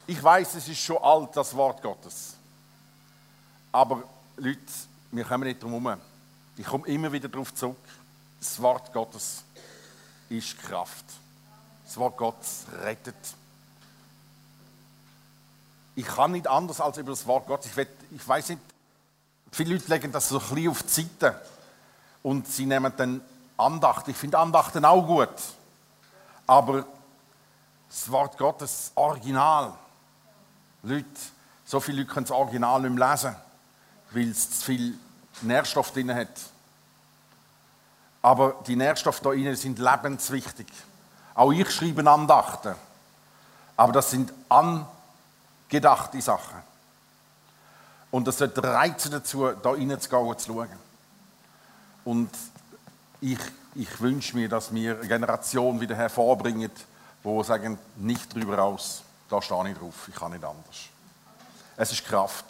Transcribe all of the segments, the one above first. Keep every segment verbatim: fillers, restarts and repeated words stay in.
Ich weiß, es ist schon alt, das Wort Gottes. Aber Leute, wir kommen nicht drum herum. Ich komme immer wieder darauf zurück. Das Wort Gottes ist Kraft. Das Wort Gottes rettet. Ich kann nicht anders als über das Wort Gottes. Ich, will, ich weiß nicht, viele Leute legen das so ein bisschen auf die Seite und sie nehmen dann Andacht. Ich finde Andachten auch gut. Aber das Wort Gottes, Original. Leute, so viele Leute können das Original nicht mehr lesen, weil es zu viel Nährstoff drin hat. Aber die Nährstoffe da drin sind lebenswichtig. Auch ich schreibe Andachten. Aber das sind angedachte Sachen. Und das sollte reizen dazu, da reinzugehen und zu schauen. Und ich, ich wünsche mir, dass wir eine Generation wieder hervorbringen, die sagen, nicht drüber aus. Da stehe ich drauf, ich kann nicht anders. Es ist Kraft.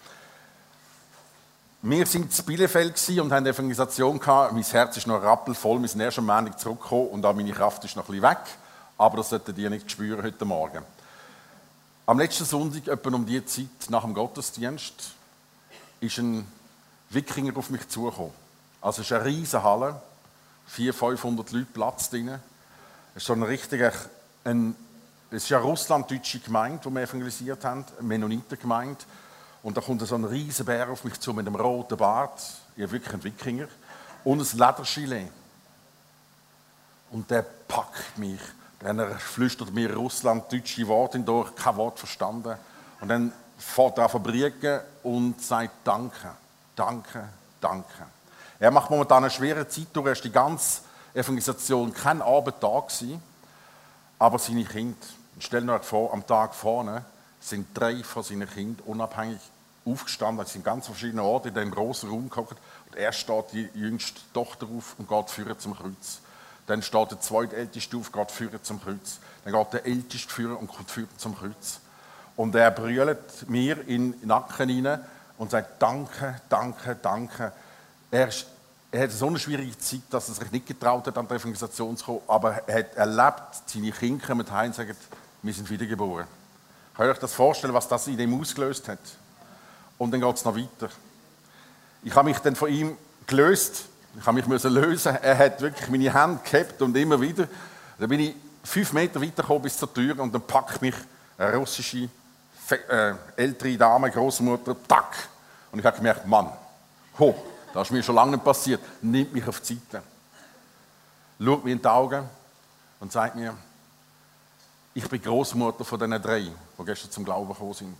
Wir waren in Bielefeld und hatten eine Evangelisation. Mein Herz ist noch rappelvoll, wir sind erst am Montag zurückgekommen und auch meine Kraft ist noch ein bisschen weg. Aber das solltet ihr nicht spüren heute Morgen. Am letzten Sonntag, etwa um diese Zeit, nach dem Gottesdienst, ist ein Wikinger auf mich zugekommen. Also es ist eine riesige Halle, vierhundert, fünfhundert Leute Platz drin. Es ist so ein richtiger, ein, es ist eine russlanddeutsche Gemeinde, die wir evangelisiert haben, eine Mennonitengemeinde. Und da kommt so ein riesiger Bär auf mich zu mit einem roten Bart, ja wirklich ein Wikinger, und ein Ledergilet. Und der packt mich. Dann flüstert mir russlanddeutsche Worte durch, kein Wort verstanden. Und dann fährt er an Fabriken und sagt Danke, Danke, Danke. Er macht momentan eine schwere Zeit durch, er ist die ganze Evangelisation kein Abendtag gewesen, aber seine Kinder, stell dir vor, am Tag vorne sind drei von seinen Kindern unabhängig aufgestanden, sie sind ganz verschiedene Orte in diesem grossen Raum gekommen und er steht die jüngste Tochter auf und geht führen zum Kreuz. Dann steht der zweitälteste auf, geht führen zum Kreuz. Dann geht der älteste führen und kommt führen zum Kreuz. Und er brüllt mir in den Nacken hinein und sagt Danke, Danke, Danke. Er, ist, er hat so eine schwierige Zeit, dass er sich nicht getraut hat, an die Evangelisation zu kommen, aber er hat erlebt, seine Kinder kommen heim und sagen, wir sind wiedergeboren. Könnt ihr euch das vorstellen, was das in ihm ausgelöst hat? Und dann geht es noch weiter. Ich habe mich dann von ihm gelöst, ich habe mich müssen lösen. Er hat wirklich meine Hände gehabt und immer wieder. Dann bin ich fünf Meter weitergekommen bis zur Tür und dann packt mich eine russische äh, ältere Dame, Großmutter, tack. Und ich habe gemerkt, Mann, ho, das ist mir schon lange nicht passiert. Nimmt mich auf die Seite, schaut mir in die Augen und sagt mir, ich bin Großmutter von diesen drei, die gestern zum Glauben gekommen sind.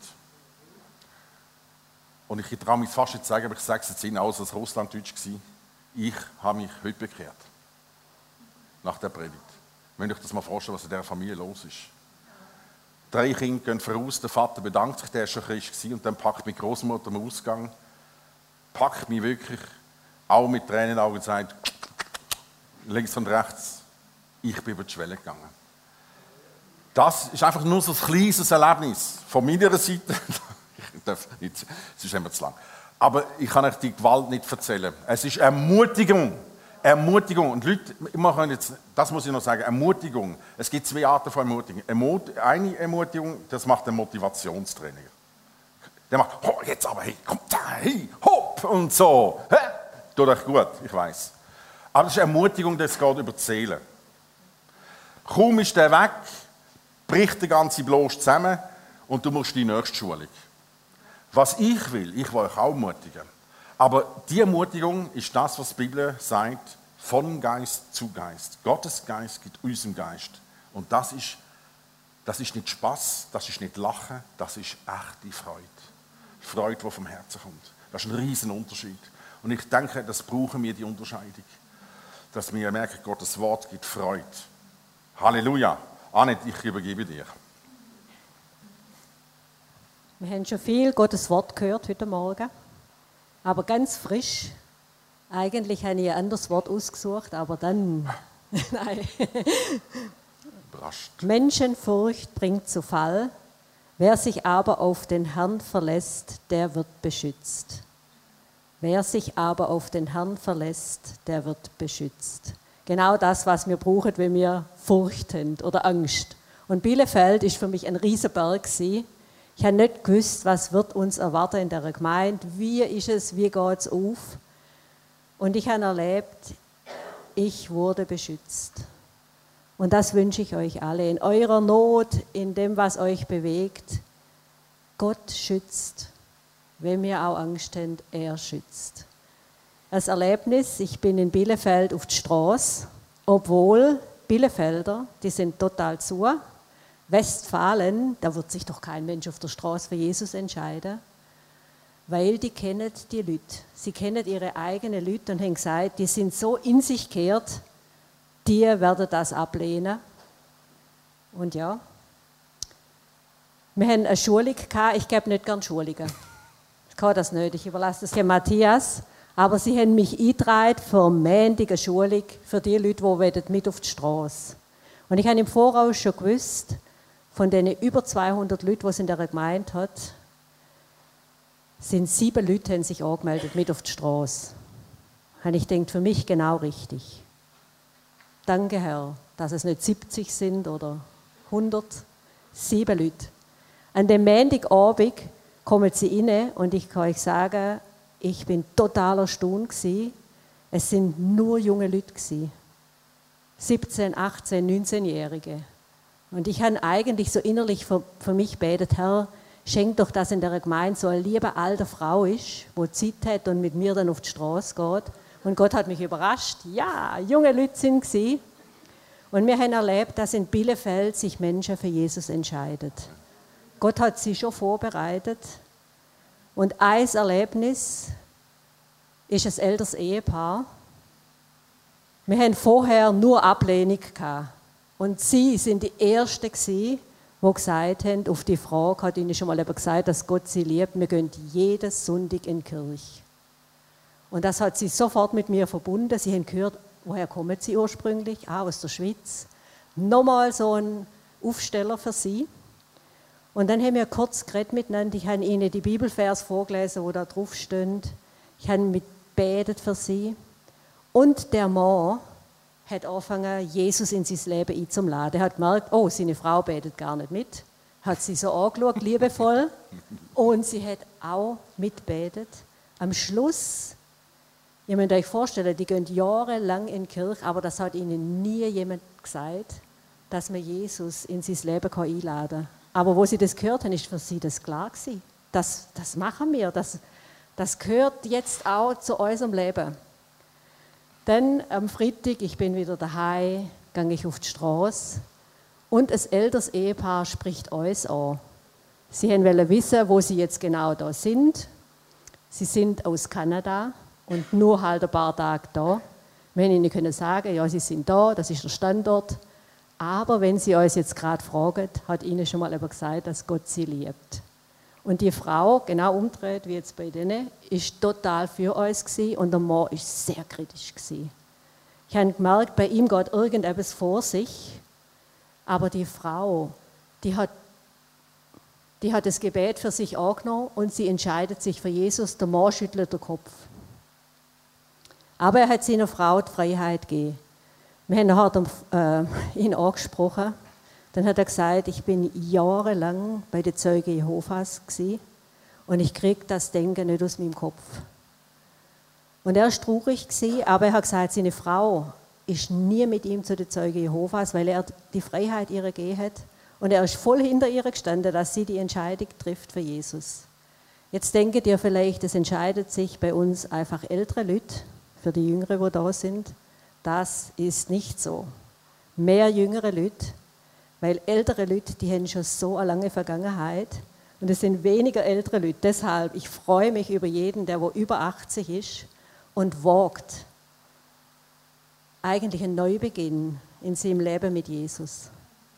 Und ich traue mich fast nicht zu sagen, aber ich sage es jetzt Ihnen aus, als Russlanddeutsch war. Ich habe mich heute bekehrt. Nach der Predigt. Wenn ich das mal vorstellen, was in dieser Familie los ist. Drei Kinder gehen voraus, der Vater bedankt sich, der war schon Christ und dann packt mich Großmutter am Ausgang, packt mich wirklich, auch mit Tränen in den Augen und sagt, links und rechts, ich bin über die Schwelle gegangen. Das ist einfach nur so ein kleines Erlebnis von meiner Seite. Ich darf nicht, es ist immer zu lang. Aber ich kann euch die Gewalt nicht erzählen. Es ist Ermutigung. Ermutigung. Und Leute, immer können jetzt, das muss ich noch sagen, Ermutigung. Es gibt zwei Arten von Ermutigung. Eine Ermutigung, das macht der Motivationstrainer. Der macht, oh, jetzt aber, hey, komm da, hey, hopp und so. Hä? Tut euch gut, ich weiß. Aber das ist Ermutigung, das geht über die Seele. Kaum ist der weg, bricht der ganze Bloß zusammen und du musst die nächste Schulung. Was ich will, ich will euch auch ermutigen. Aber die Ermutigung ist das, was die Bibel sagt, von Geist zu Geist. Gottes Geist gibt unserem Geist. Und das ist, das ist nicht Spaß, das ist nicht Lachen, das ist echte Freude. Freude, die vom Herzen kommt. Das ist ein riesen Unterschied. Und ich denke, das brauchen wir, die Unterscheidung. Dass wir merken, Gottes Wort gibt Freude. Halleluja. Annette, ich übergebe dir. Wir haben schon viel Gottes Wort gehört heute Morgen, aber ganz frisch. Eigentlich habe ich ein anderes Wort ausgesucht, aber dann, nein. Überrascht. Menschenfurcht bringt zu Fall, wer sich aber auf den Herrn verlässt, der wird beschützt. Wer sich aber auf den Herrn verlässt, der wird beschützt. Genau das, was wir brauchen, wenn wir Furcht haben oder Angst. Und Bielefeld ist für mich ein Riesenberg gewesen. Ich habe nicht gewusst, was wird uns erwarten in der Gemeinde, wie ist es, wie geht es auf. Und ich habe erlebt, ich wurde beschützt. Und das wünsche ich euch alle, in eurer Not, in dem, was euch bewegt. Gott schützt. Wenn wir auch Angst haben, er schützt. Als Erlebnis, ich bin in Bielefeld auf die Straße, obwohl Bielefelder, die sind total zu. Westfalen, da wird sich doch kein Mensch auf der Straße für Jesus entscheiden, weil die kennen die Leute. Sie kennen ihre eigenen Leute und haben gesagt, die sind so in sich gekehrt, die werden das ablehnen. Und ja, wir haben eine Schulung gehabt, ich gebe nicht gerne Schulungen. Ich kann das nicht, ich überlasse das dem Matthias. Aber sie haben mich eingetragen für eine Montag Schulung für die Leute, die mit auf die Straße. Und ich habe im Voraus schon gewusst, von den über zweihundert Leuten, die es in der Gemeinde hat, sind sieben Leute haben sich angemeldet mit auf die Straße. Und ich denke, für mich genau richtig. Danke, Herr, dass es nicht siebzig sind oder hundert, sieben Leute. An dem Montagabend kommen sie rein und ich kann euch sagen, ich bin total erstaunt gewesen. Es sind nur junge Leute gewesen. siebzehn, achtzehn, neunzehnjährige. Und ich habe eigentlich so innerlich für, für mich gebetet, Herr, schenk doch, dass in der Gemeinde so eine liebe alte Frau ist, die Zeit hat und mit mir dann auf die Straße geht. Und Gott hat mich überrascht. Ja, junge Leute sind gewesen. Und wir haben erlebt, dass in Bielefeld sich Menschen für Jesus entscheiden. Gott hat sie schon vorbereitet. Und ein Erlebnis ist ein älteres Ehepaar. Wir haben vorher nur Ablehnung gehabt. Und sie sind die Ersten gewesen, die gesagt haben, auf die Frage hat ihnen schon mal gesagt, dass Gott sie liebt, wir gehen jeden Sonntag in die Kirche. Und das hat sie sofort mit mir verbunden. Sie haben gehört, woher kommen sie ursprünglich? Ah, aus der Schweiz. Nochmal so ein Aufsteller für sie. Und dann haben wir kurz geredet miteinander. Ich habe ihnen die Bibelvers vorgelesen, wo da drauf steht. Ich habe mit betet für sie. Und der Mann hat angefangen, Jesus in sein Leben einzuladen. Er hat gemerkt, oh, seine Frau betet gar nicht mit. Hat sie so angeschaut, liebevoll. Und sie hat auch mitbetet. Am Schluss, ihr müsst euch vorstellen, die gehen jahrelang in die Kirche, aber das hat ihnen nie jemand gesagt, dass man Jesus in sein Leben einladen kann. Aber wo sie das gehört haben, ist für sie das klar gewesen. Das, das machen wir, das, das gehört jetzt auch zu unserem Leben. Dann am Freitag, ich bin wieder daheim, gehe ich auf die Straße und ein älteres Ehepaar spricht uns an. Sie wollen wissen, wo sie jetzt genau da sind. Sie sind aus Kanada und nur halt ein paar Tage da. Wir können ihnen sagen, ja, sie sind da, das ist der Standort. Aber wenn sie uns jetzt gerade fragen, hat ihnen schon mal jemand gesagt, dass Gott sie liebt. Und die Frau, genau umgedreht wie jetzt bei denen, ist total für uns gewesen und der Mann war sehr kritisch gewesen. Ich habe gemerkt, bei ihm geht irgendetwas vor sich, aber die Frau, die hat, die hat das Gebet für sich angenommen und sie entscheidet sich für Jesus. Der Mann schüttelt den Kopf. Aber er hat seiner Frau die Freiheit gegeben. Wir haben nachher äh, ihn angesprochen. Dann hat er gesagt, ich bin jahrelang bei den Zeugen Jehovas gewesen und ich kriege das Denken nicht aus meinem Kopf. Und er war traurig gewesen, aber er hat gesagt, seine Frau ist nie mit ihm zu den Zeugen Jehovas, weil er die Freiheit ihr gegeben hat. Und er ist voll hinter ihr gestanden, dass sie die Entscheidung trifft für Jesus. Jetzt denkt ihr vielleicht, es entscheidet sich bei uns einfach ältere Leute, für die Jüngeren, die da sind. Das ist nicht so. Mehr jüngere Leute, weil ältere Leute, die haben schon so eine lange Vergangenheit und es sind weniger ältere Leute. Deshalb, ich freue mich über jeden, der wo über achtzig ist und wagt eigentlich einen Neubeginn in seinem Leben mit Jesus.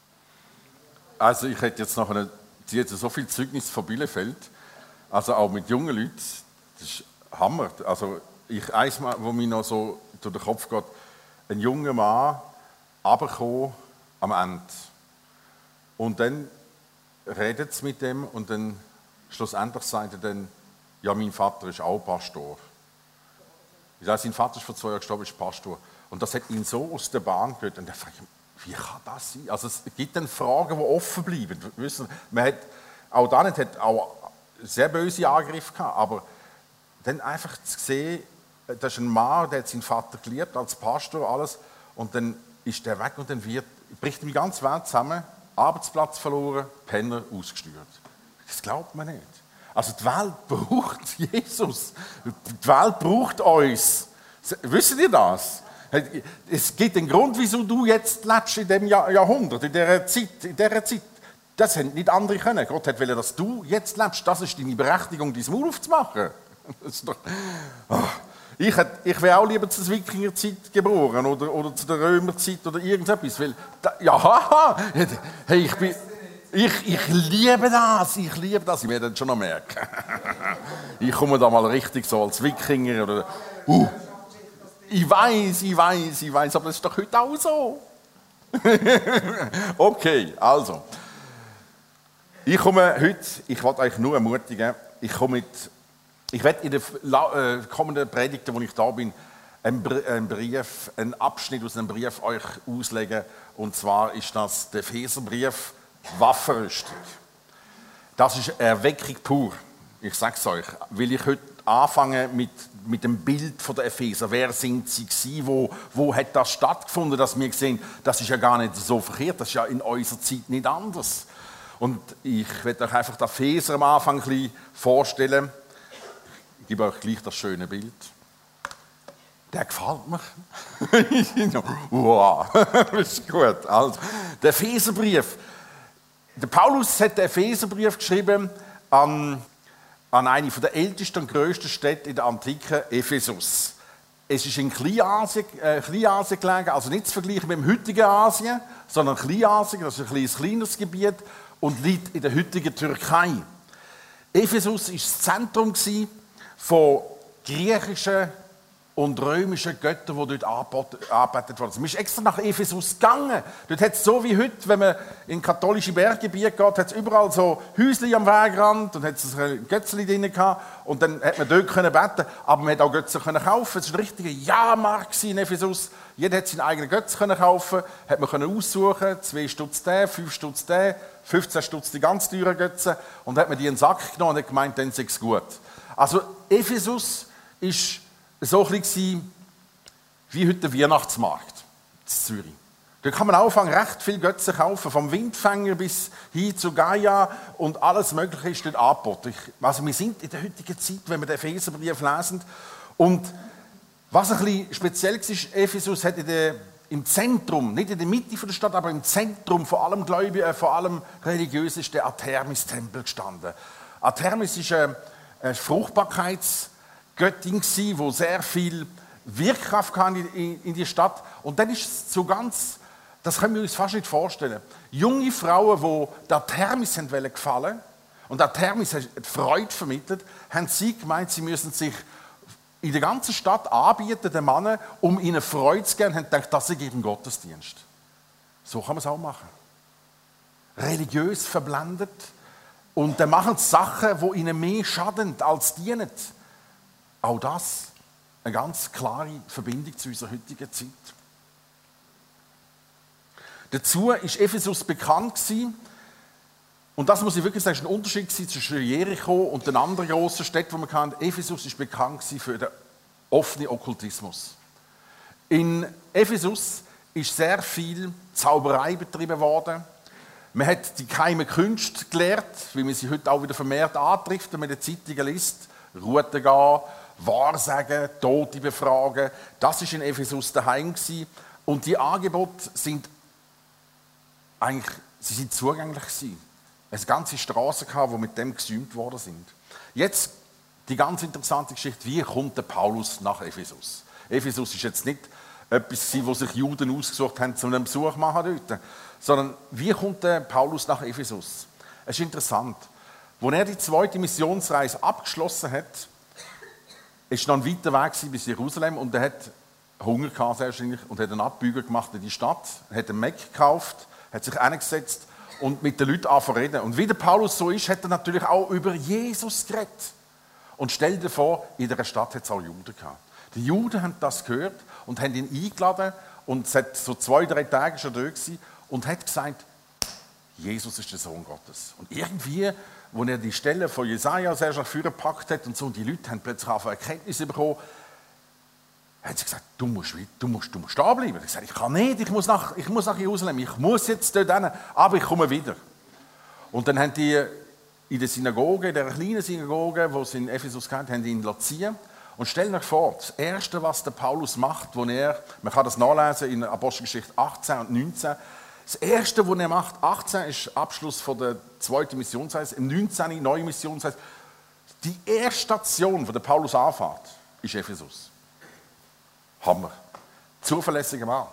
Also ich hätte jetzt noch eine, sie hat so viel Zeugnis von Bielefeld, also auch mit jungen Leuten, das ist Hammer. Also ich eins mal, wo mir noch so durch den Kopf geht, ein junger Mann, runtergekommen am Ende. Und dann redet es mit dem und dann schlussendlich sagt er dann, ja, mein Vater ist auch Pastor. Ich sage, sein Vater ist vor zwei Jahren gestorben, ist Pastor. Und das hat ihn so aus der Bahn gerührt. Und er fragt, wie kann das sein? Also es gibt dann Fragen, die offen bleiben. Wissen, man hat, auch da nicht, hat auch sehr böse Angriffe gehabt, aber dann einfach zu sehen, das ist ein Mann, der hat seinen Vater geliebt, als Pastor, alles, und dann ist der weg und dann wird, bricht ihm die ganze Welt zusammen, Arbeitsplatz verloren, Penner ausgesteuert. Das glaubt man nicht. Also die Welt braucht Jesus. Die Welt braucht uns. Wisst ihr das? Es gibt einen Grund, wieso du jetzt lebst in diesem Jahrhundert, in dieser Zeit, in dieser Zeit. Das haben nicht andere können. Gott hat wollen, dass du jetzt lebst. Das ist deine Berechtigung, dein Maul aufzumachen. Das ist doch, oh. Ich, ich wäre auch lieber zur Wikingerzeit geboren oder, oder zu der Römerzeit oder irgendetwas. Weil, da, ja, hey, ich, bin, ich, ich liebe das, ich liebe das. Ich werde das schon noch merken. Ich komme da mal richtig so als Wikinger. Oder, uh, ich weiß, ich weiß, ich weiß, aber das ist doch heute auch so. Okay, also. Ich komme heute, ich wollte euch nur ermutigen, ich komme mit. Ich werde in den äh, kommenden Predigten, wo ich da bin, einen Brief, einen Abschnitt aus einem Brief euch auslegen. Und zwar ist das der Epheserbrief, Waffenrüstung. Das ist Erweckung pur. Ich sage es euch, will ich heute anfangen mit, mit dem Bild der Epheser. Wer sind sie gewesen? Wo, wo hat das stattgefunden, dass wir sehen, das ist ja gar nicht so verkehrt, das ist ja in unserer Zeit nicht anders. Und ich werde euch einfach den Epheser am Anfang ein bisschen vorstellen. Ich gebe euch gleich das schöne Bild. Der gefällt mir. Wow, das ist gut. Also, der Epheserbrief. Der Paulus hat den Epheserbrief geschrieben an, an eine der ältesten und grössten Städte in der Antike, Ephesus. Es ist in Kleinasien, äh, Kleinasien gelegen, also nicht zu vergleichen mit dem heutigen Asien, sondern Kleinasien, das ist ein kleines, kleineres Gebiet und liegt in der heutigen Türkei. Ephesus war das Zentrum von griechischen und römischen Göttern, die dort angebetet wurden. Man ist extra nach Ephesus gegangen. Dort hat es so wie heute, wenn man in katholische Berggebiete geht, hat es überall so Häuschen am Wegrand und hat es ein Götzchen drin gehabt. Und dann hat man dort können beten, aber man hat auch Götzen können kaufen. Es war ein richtiger Jahrmarkt in Ephesus. Jeder hat seinen eigenen Götzen können kaufen, hat man können aussuchen, zwei Stutz der, fünf Stutz der, fünfzehn Stutz die ganz teuren Götzen. Und dann hat man die in den Sack genommen und hat gemeint, dann sei es gut. Also Ephesus war so ein bisschen wie heute der Weihnachtsmarkt in Zürich. Da kann man anfangen, recht viele Götzen kaufen, vom Windfänger bis hin zu Gaia und alles Mögliche ist dort angeboten. Also wir sind in der heutigen Zeit, wenn wir den Epheserbrief lesen. Und was ein bisschen speziell war, Ephesus hat in der, im Zentrum, nicht in der Mitte der Stadt, aber im Zentrum, vor allem Gläubigen, vor allem religiös, ist der Artemis-Tempel gestanden. Artemis ist eine eine Fruchtbarkeitsgöttin gsi, die sehr viel Wirkkraft hatte in, in die Stadt. Und dann ist es so ganz, das können wir uns fast nicht vorstellen, junge Frauen, die der Artemis gefallen wollten, und Artemis hat Freude vermittelt, haben sie gemeint, sie müssen sich in der ganzen Stadt anbieten, den Männern, um ihnen Freude zu geben, und haben gedacht, das ist eben Gottesdienst. So kann man es auch machen. Religiös verblendet. Und dann machen sie Sachen, die ihnen mehr schaden als dienen. Auch das eine ganz klare Verbindung zu unserer heutigen Zeit. Dazu war Ephesus bekannt gewesen, und das muss ich wirklich sagen, ist ein Unterschied zwischen Jericho und den anderen grossen Städten, die man kannte. Ephesus war bekannt für den offenen Okkultismus. In Ephesus ist sehr viel Zauberei betrieben worden. Man hat die geheimen Künste gelehrt, wie man sie heute auch wieder vermehrt antrifft, wenn man in den Zeitungen liest. Routen gehen, Wahrsagen, Tote befragen. Das war in Ephesus daheim gewesen. Und die Angebote sind eigentlich, sie sind zugänglich gewesen. Es gab ganze Straßen, die mit dem gesäumt worden sind. Jetzt die ganz interessante Geschichte, wie kommt der Paulus nach Ephesus? Ephesus ist jetzt nicht etwas, wo sich Juden ausgesucht haben, um einen Besuch zu machen dort, sondern wie kommt der Paulus nach Ephesus? Es ist interessant. Als er die zweite Missionsreise abgeschlossen hat, ist noch ein weiter Weg bis Jerusalem und er hat Hunger gehabt, sehr wahrscheinlich, und hat einen Abbieger gemacht in die Stadt, hat einen Mac gekauft, hat sich hingesetzt und mit den Leuten angefangen zu reden. Und wie der Paulus so ist, hat er natürlich auch über Jesus geredet. Und stell dir vor, in dieser Stadt hat es auch Juden gehabt. Die Juden haben das gehört und haben ihn eingeladen und es hat so zwei, drei Tage schon da gewesen und hat gesagt, Jesus ist der Sohn Gottes. Und irgendwie, als er die Stelle von Jesaja sehr nach vorne gepackt hat und so, und die Leute haben plötzlich auch Erkenntnis bekommen, haben sie gesagt, du musst, du musst, du musst da bleiben. Ich habe gesagt, ich kann nicht, ich muss nach, ich muss nach Jerusalem, ich muss jetzt dort hin, aber ich komme wieder. Und dann haben die in der Synagoge, in der kleinen Synagoge, die sie in Ephesus hatten, haben die ihn ziehen. Und stellt euch vor, das Erste, was der Paulus macht, wo er, man kann das nachlesen in Apostelgeschichte achtzehn und neunzehn, das Erste, was er macht, achtzehn ist Abschluss von der zweiten Missionsreise, im neunzehn neue Missionsreise. Die erste Station, wo der Paulus anfährt, ist Ephesus. Hammer. Zuverlässiger Mann.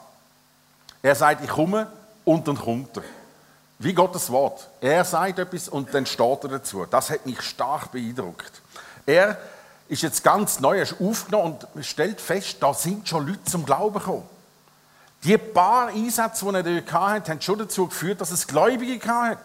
Er sagt, ich komme und dann kommt er. Wie Gottes Wort. Er sagt etwas und dann steht er dazu. Das hat mich stark beeindruckt. Er ist jetzt ganz neu, er ist aufgenommen und stellt fest, da sind schon Leute zum Glauben gekommen. Die paar Einsätze, die er dort hatte, haben schon dazu geführt, dass es Gläubige hatte.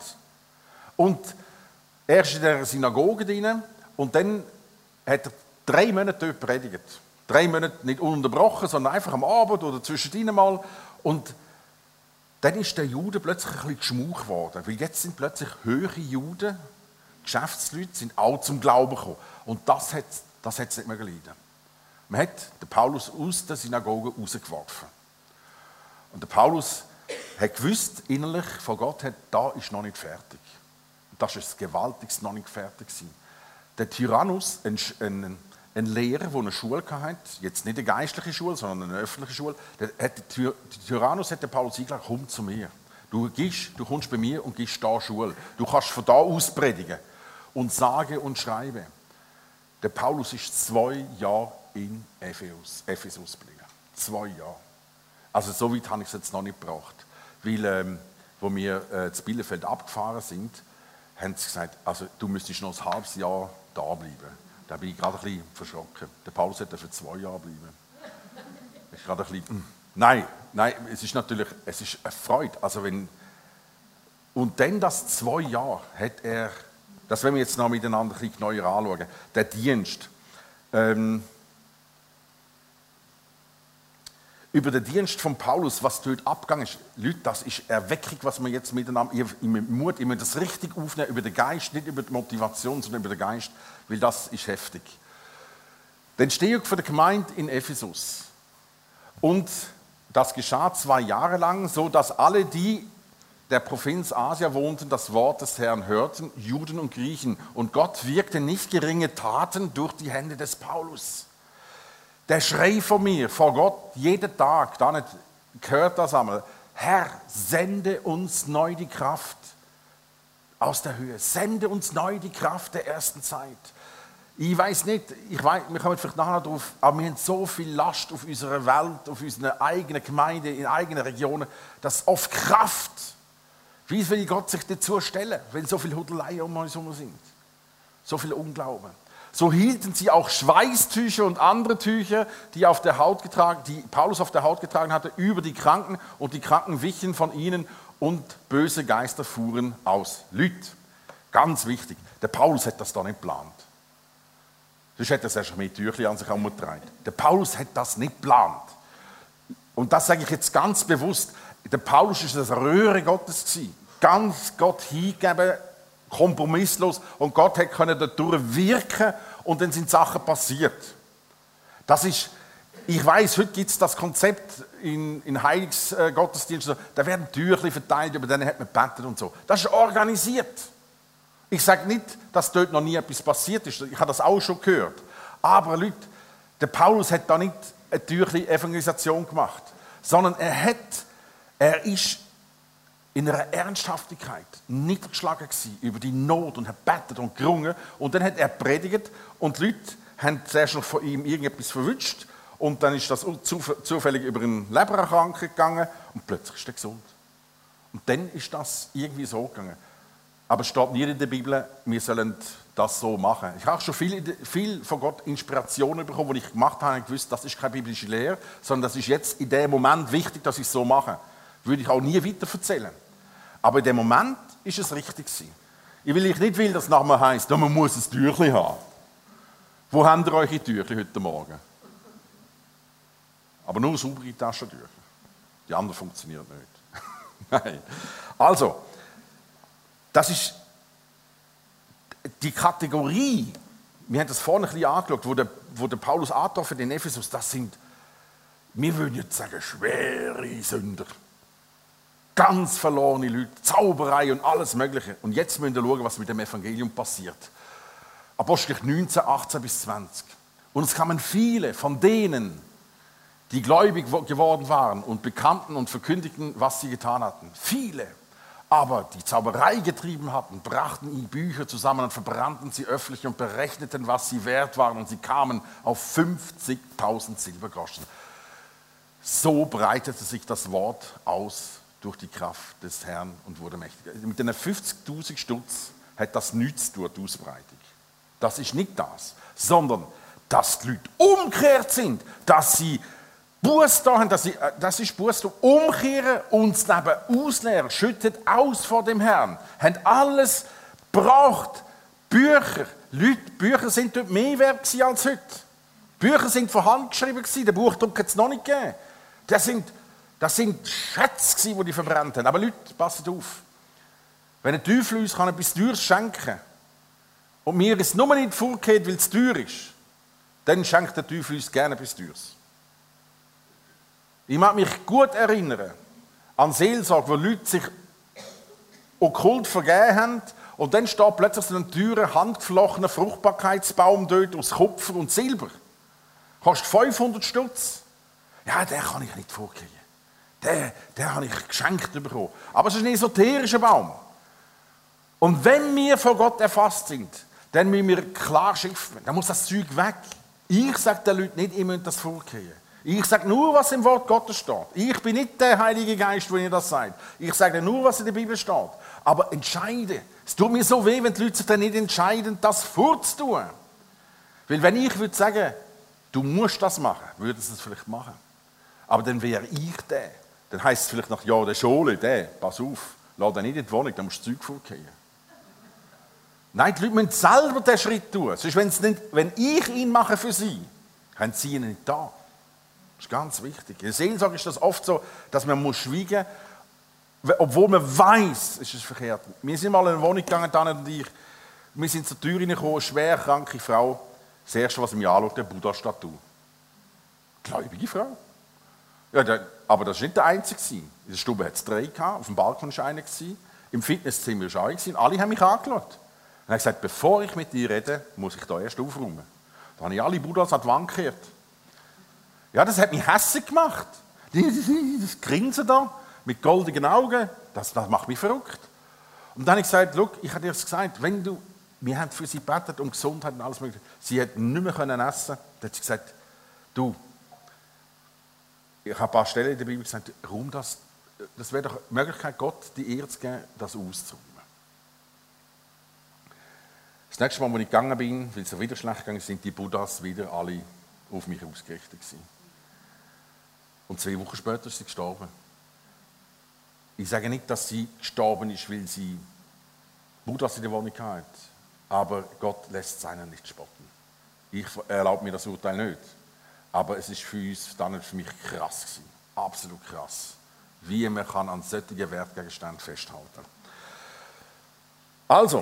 Und er ist in der Synagoge drin und dann hat er drei Monate dort predigt. Drei Monate nicht ununterbrochen, sondern einfach am Abend oder zwischendrin mal. Und dann ist der Jude plötzlich ein bisschen geschmuch geworden, weil jetzt sind plötzlich höhere Juden, Geschäftsleute, sind auch zum Glauben gekommen. Und das hat das hat's nicht mehr gelitten. Man hat den Paulus aus der Synagoge rausgeworfen. Und der Paulus hat gewusst, innerlich von Gott, hat, da ist noch nicht fertig. Und das ist das Gewaltigste, noch nicht fertig gewesen. Der Tyrannus, ein, ein, ein Lehrer, der eine Schule hatte, jetzt nicht eine geistliche Schule, sondern eine öffentliche Schule, der, hat, der Tyrannus hat den Paulus eingeladen, komm zu mir. Du, gehst, du kommst bei mir und gehst da Schule. Du kannst von da aus predigen und sagen und schreiben. Der Paulus ist zwei Jahre in Ephesus, Ephesus geblieben. Zwei Jahre. Also so weit habe ich es jetzt noch nicht gebracht. Weil, ähm, wo wir äh, zu Bielefeld abgefahren sind, haben sie gesagt, also du müsstest noch ein halbes Jahr da bleiben. Da bin ich gerade ein bisschen verschrocken. Der Paulus hätte für zwei Jahre bleiben. Ich gerade ein bisschen, mm. Nein, nein, es ist natürlich, es ist eine Freude. Also wenn, und dann das zwei Jahre hat er, das wollen wir jetzt noch miteinander ein bisschen neuer anschauen, der Dienst. Ähm, über den Dienst von Paulus, was dort abgegangen ist, Leute, das ist Erweckung, was wir jetzt miteinander, ihr, ihr Mut, ihr müsst das richtig aufnehmen, über den Geist, nicht über die Motivation, sondern über den Geist, weil das ist heftig. Die Entstehung von der Gemeinde in Ephesus. Und das geschah zwei Jahre lang, so dass alle, die der Provinz Asia wohnten, das Wort des Herrn hörten, Juden und Griechen. Und Gott wirkte nicht geringe Taten durch die Hände des Paulus. Der Schrei von mir, vor Gott, jeden Tag, da nicht gehört das einmal, Herr, sende uns neu die Kraft aus der Höhe. Sende uns neu die Kraft der ersten Zeit. Ich weiß nicht, ich weiß, wir kommen vielleicht nachher drauf, aber wir haben so viel Last auf unserer Welt, auf unserer eigenen Gemeinde, in eigenen Regionen, dass oft Kraft, wie will Gott sich dazu stellen, wenn so viele Hudeleien um uns herum sind? So viel Unglauben. So hielten sie auch Schweißtücher und andere Tücher, die, auf der Haut getragen, die Paulus auf der Haut getragen hatte, über die Kranken, und die Kranken wichen von ihnen und böse Geister fuhren aus. Leute, ganz wichtig, der Paulus hat das da nicht geplant. Sonst hätte er erst mit Tüchli an sich herumgetragen. Der Paulus hat das nicht geplant. Und das sage ich jetzt ganz bewusst. Der Paulus war das Röhre Gottes gewesen. Ganz Gott hingegeben, kompromisslos. Und Gott konnte dadurch wirken und dann sind Sachen passiert. Das ist, ich weiß, heute gibt es das Konzept in, in Heiligsgottesdiensten, da werden Tüchli verteilt, über denen hat man gebetet und so. Das ist organisiert. Ich sage nicht, dass dort noch nie etwas passiert ist. Ich habe das auch schon gehört. Aber Leute, der Paulus hat da nicht eine Tüchli-Evangelisation gemacht, sondern er hat, er ist in einer Ernsthaftigkeit niedergeschlagen gewesen über die Not und hat gebetet und gerungen. Und dann hat er predigt und die Leute haben zuerst noch von ihm irgendetwas verwünscht und dann ist das zufällig über einen Lebererkranken gegangen und plötzlich ist er gesund. Und dann ist das irgendwie so gegangen. Aber es steht nie in der Bibel, wir sollen das so machen. Ich habe auch schon viel, viel von Gott Inspirationen bekommen, die ich gemacht habe, und gewusst, das ist keine biblische Lehre, sondern das ist jetzt in dem Moment wichtig, dass ich es so mache. Würde ich auch nie weiter erzählen. Aber in dem Moment ist es richtig gewesen. Ich will nicht will, dass es nachher heisst, man muss ein Tüchli haben. Wo habt ihr eure Tüchli heute Morgen? Aber nur saubere Taschentücher. Die anderen funktionieren nicht. Nein. Also, Das ist die Kategorie, wir haben das vorhin ein bisschen angeschaut, wo der, wo der Paulus angetroffen hat in Ephesus, das sind, wir würden jetzt sagen, schwere Sünder. Ganz verlorene Leute, Zauberei und alles Mögliche. Und jetzt müssen wir schauen, was mit dem Evangelium passiert. Apostelgeschichte neunzehn, achtzehn bis zwanzig. Und es kamen viele von denen, die gläubig geworden waren und bekannten und verkündigten, was sie getan hatten. Viele, aber die Zauberei getrieben hatten, brachten ihnen Bücher zusammen und verbrannten sie öffentlich und berechneten, was sie wert waren. Und sie kamen auf fünfzigtausend Silbergroschen. So breitete sich das Wort aus durch die Kraft des Herrn und wurde mächtiger. Mit den fünfzigtausend Stutz hat das nichts zu tun, die Ausbreitung. Das ist nicht das, sondern dass die Leute umgekehrt sind, dass sie Buß da haben, dass sie, das ist Buß da, umkehren und das Leben ausleeren, schüttet aus vor dem Herrn, haben alles gebraucht, Bücher, Leute, Bücher sind dort mehr wert als heute. Bücher sind von Hand geschrieben gewesen, den Buchdruck hat es noch nicht gegeben. Das sind, das sind Schätze, die die verbrannt haben. Aber Leute, passt auf, wenn ein Teufel uns etwas Teures schenken kann, und mir es nur nicht vorgeht, weil es teuer ist, dann schenkt der Teufel uns gerne etwas Teures. Ich mag mich gut erinnern an Seelsorge, wo Leute sich okkult vergeben haben und dann steht plötzlich so ein teurer, handgeflochener Fruchtbarkeitsbaum dort aus Kupfer und Silber. Kostet fünfhundert Stutz. Ja, den kann ich nicht vorgeben. Den, den habe ich geschenkt bekommen. Aber es ist ein esoterischer Baum. Und wenn wir von Gott erfasst sind, dann müssen wir klar schiffen. Dann muss das Zeug weg. Ich sage den Leuten nicht, ihr müsst das vorgehen. Ich sage nur, was im Wort Gottes steht. Ich bin nicht der Heilige Geist, wenn ihr das sagt. Ich sage nur, was in der Bibel steht. Aber entscheide. Es tut mir so weh, wenn die Leute sich dann nicht entscheiden, das vorzutun. Weil wenn ich würde sagen, du musst das machen, würden sie es vielleicht machen. Aber dann wäre ich der. Dann heisst es vielleicht noch, ja, der Schole, der, pass auf, lass den nicht in die Wohnung, dann musst du das Zeug vorgehen. Nein, die Leute müssen selber den Schritt tun. Sonst, wenn's nicht, wenn ich ihn mache für sie, haben sie ihn nicht da. Das ist ganz wichtig. In der Seelsorge ist das oft so, dass man muss schweigen muss, obwohl man weiß, es ist verkehrt. Wir sind mal in eine Wohnung gegangen, Dan und ich. Wir sind zur Tür reingekommen, eine schwer kranke Frau. Das Erste, was ich mir anschaue, eine Buddha-Statue. Gläubige Frau. Ja, der, aber das war nicht der Einzige. In der Stube hat es drei gehabt, auf dem Balkon war einer, im Fitnesszimmer war einer. Alle haben mich angeschaut. Und er hat gesagt, bevor ich mit dir rede, muss ich da erst aufräumen. Da habe ich alle Buddhas an die Wand gekehrt. Ja, das hat mich hässlich gemacht. Das Grinsen da, mit goldigen Augen, das, das macht mich verrückt. Und dann habe ich gesagt, schau, ich habe dir das gesagt, wenn du, wir haben für sie gebetet um Gesundheit und alles mögliche. Sie hat nicht mehr können essen. Dann hat sie gesagt, du, ich habe ein paar Stellen in der Bibel gesagt, räum das, das wäre doch die Möglichkeit, Gott die Ehre zu geben, das auszuräumen. Das nächste Mal, als ich gegangen bin, weil es wieder schlecht gegangen ist, sind die Buddhas wieder alle auf mich ausgerichtet gewesen. Und zwei Wochen später ist sie gestorben. Ich sage nicht, dass sie gestorben ist, weil sie Buddhas in der Wohnung hat. Aber Gott lässt seinen nicht spotten. Ich erlaube mir das Urteil nicht. Aber es ist für uns, dann für mich krass gewesen. Absolut krass. Wie man kann an solchen Wertgegenständen festhalten. Also,